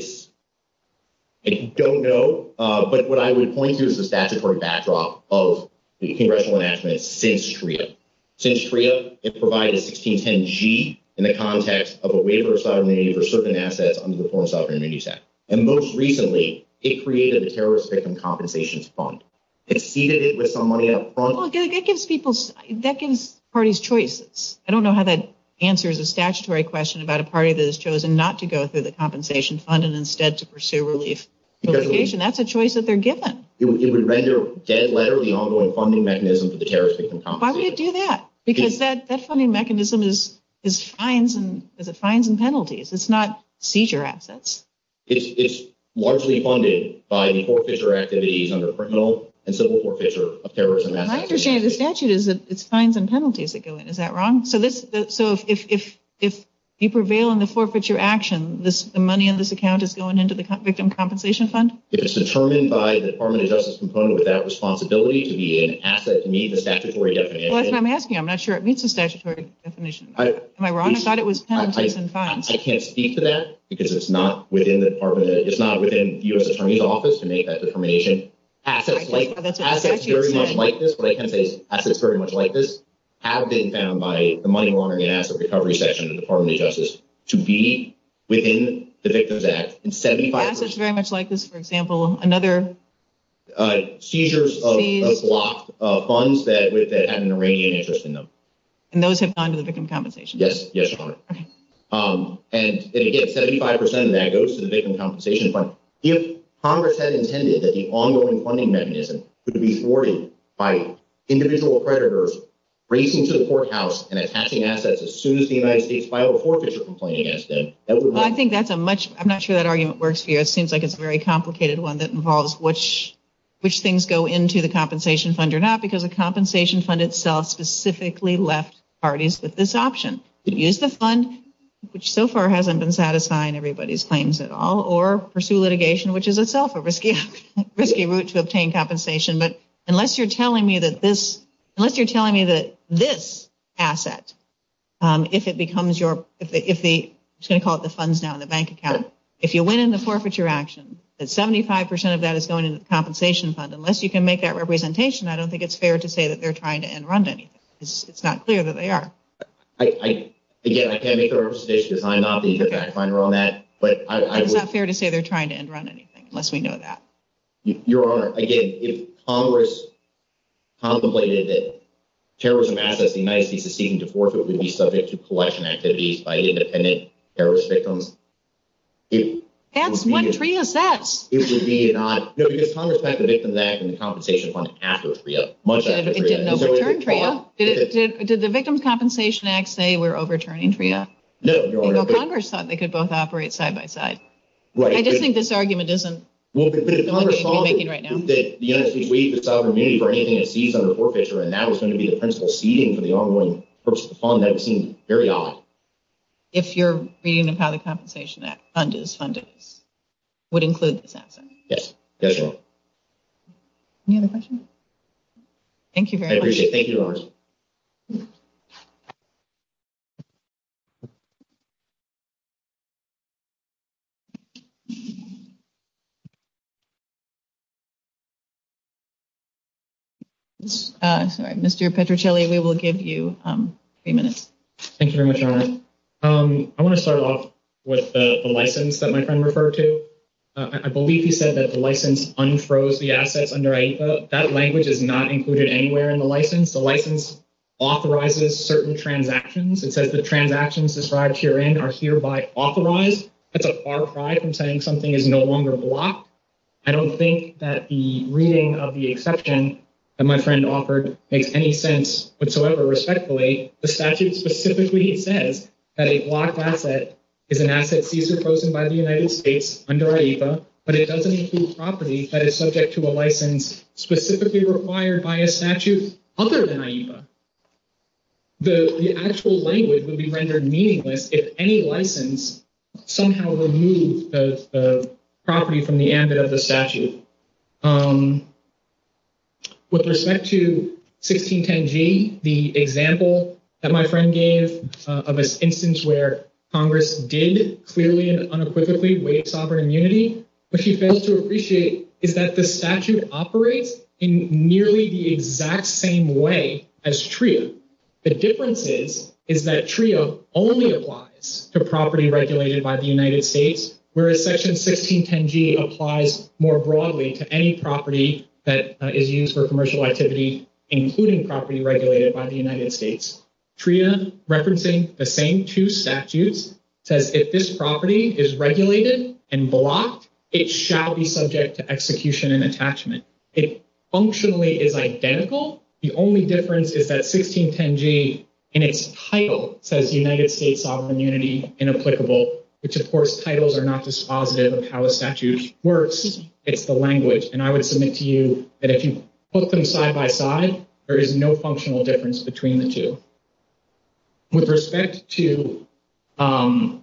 I don't know, but what I would point to is the statutory backdrop of the congressional enactment since TRIA. Since TRIA, it provided 1610G in the context of a waiver of sovereign immunity for certain assets under the Foreign Sovereign Immunities Act. And most recently, it created the Terrorist Victim Compensation Fund. It seeded it with some money up front. Well, that gives parties choices. I don't know how that answers a statutory question about a party that has chosen not to go through the compensation fund and instead to pursue relief litigation. That's a choice that they're given. It would render dead letter the ongoing funding mechanism for the Terrorist Victim Compensation. Why would it do that? Because that funding mechanism is fines and penalties. It's not seizure assets. It's largely funded by the forfeiture activities under criminal and civil forfeiture of terrorism assets. My understanding of the statute is that it's fines and penalties that go in. Is that wrong? So if you prevail in the forfeiture action, the money in this account is going into the victim compensation fund? If it's determined by the Department of Justice component with that responsibility to be an asset to meet the statutory definition. Well, that's what I'm asking you. I'm not sure it meets the statutory definition. Am I wrong? I thought it was penalties and fines. I can't speak to that because it's not within the Department. It's not within the U.S. Attorney's Office to make that determination. Assets very much like this, what I can say is assets very much like this have been found by the Money Laundering and Asset Recovery section of the Department of Justice to be within the Victims Act in 75%. Assets very much like this, for example, another seizures of blocked funds that had an Iranian interest in them. And those have gone to the victim compensation fund? Yes, Your Honor. Okay. And again, 75% of that goes to the victim compensation fund. If Congress had intended that the ongoing funding mechanism could be thwarted by individual creditors racing to the courthouse and attaching assets as soon as the United States filed a forfeiture complaint against them, that would... Well, I think I'm not sure that argument works for you. It seems like it's a very complicated one that involves which things go into the compensation fund or not, because the compensation fund itself specifically left parties with this option. Use the fund, which so far hasn't been satisfying everybody's claims at all, or pursue litigation, which is itself a risky route to obtain compensation. But unless you're telling me that this asset, if it becomes I'm just going to call it the funds now in the bank account, if you win in the forfeiture action, that 75% of that is going into the compensation fund, unless you can make that representation, I don't think it's fair to say that they're trying to end run anything. It's not clear that they are. Again, I can't make the representation because I'm not the fact finder on that. But it's not fair to say they're trying to end run anything unless we know that. Your Honor, again, if Congress contemplated that terrorism assets the United States is seeking to forfeit would be subject to collection activities by independent terrorist victims, that's what TRIA says. It would be no, because Congress passed the Victims Act and the Compensation Fund after TRIA, much after TRIA. It didn't overturn TRIA. Did the Victims Compensation Act say we're overturning TRIA? No, Your Honor. Congress thought they could both operate side by side. Right. I just think this argument isn't but if Congress saw right now. that the United States waived its sovereign immunity for anything it seized under forfeiture, and that was going to be the principal seeding for the ongoing purpose of the fund, that would seem very odd. If your reading of how the Compensation Act fund is funded would include this asset. Yes. Yes, Your Honor. Any other questions? Thank you very much. I appreciate it. Thank you, Your Honor. Mr. Petrocelli, we will give you 3 minutes. Thank you very much, Your Honor. I want to start off with the license that my friend referred to. I believe he said that the license unfroze the assets under IEPA. That language is not included anywhere in the license. The license authorizes certain transactions. It says the transactions described herein are hereby authorized. That's a far cry from saying something is no longer blocked. I don't think that the reading of the exception that my friend offered makes any sense whatsoever. Respectfully, the statute specifically says that a blocked asset is an asset seized or frozen by the United States under IEPA, but it doesn't include property that is subject to a license specifically required by a statute other than IEPA. The actual language would be rendered meaningless if any license somehow removed the property from the ambit of the statute. With respect to 1610G, the example that my friend gave of an instance where Congress did clearly and unequivocally waive sovereign immunity, what she fails to appreciate is that the statute operates in nearly the exact same way as TRIA. The difference is that TRIA only applies to property regulated by the United States, whereas Section 1610G applies more broadly to any property that is used for commercial activity, including property regulated by the United States. TRIA, referencing the same two statutes, says if this property is regulated and blocked, it shall be subject to execution and attachment. It functionally is identical. The only difference is that 1610G, in its title, says United States sovereign immunity inapplicable, which, of course, titles are not dispositive of how a statute works. It's the language. And I would submit to you that if you put them side by side, there is no functional difference between the two. With respect to equating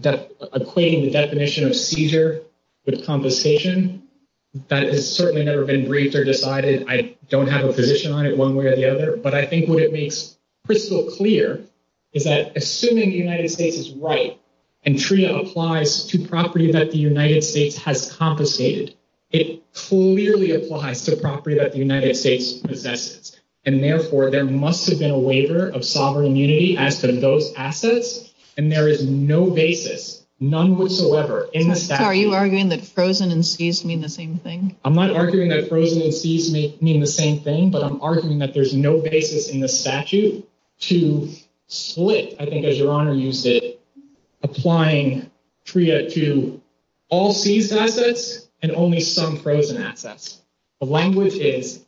the definition of seizure with confiscation, that has certainly never been briefed or decided. I don't have a position on it one way or the other, but I think what it makes crystal clear is that assuming the United States is right and TRIA applies to property that the United States has confiscated, it clearly applies to property that the United States possesses. And therefore, there must have been a waiver of sovereign immunity as to those assets, and there is no basis, none whatsoever, in the statute. So are you arguing that frozen and seized mean the same thing? I'm not arguing that frozen and seized mean the same thing, but I'm arguing that there's no basis in the statute to split, I think as Your Honor used it, applying TRIA to all seized assets and only some frozen assets. The language is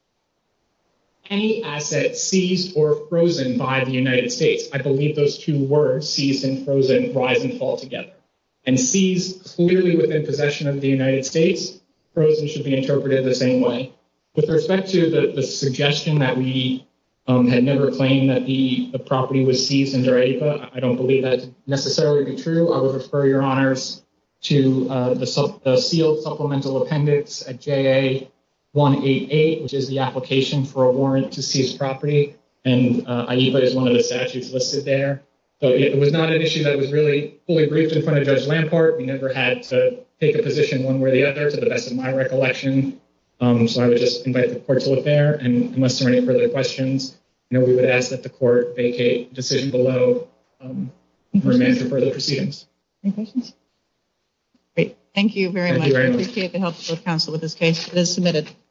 any asset seized or frozen by the United States. I believe those two words, seized and frozen, rise and fall together. And seized clearly within possession of the United States, frozen should be interpreted the same way. With respect to the suggestion that we had never claimed that the property was seized under IEPA, I don't believe that to necessarily be true. I would refer Your Honors to the sealed supplemental appendix at JA 188, which is the application for a warrant to seize property, and IEPA is one of the statutes listed there. So it was not an issue that was really fully briefed in front of Judge Lampart. We never had to take a position one way or the other, to the best of my recollection. So I would just invite the court to look there, and unless there are any further questions, we would ask that the court vacate the decision below and remand for further proceedings. Any questions? Great. Thank you very much. I appreciate the help of counsel with this case. It is submitted.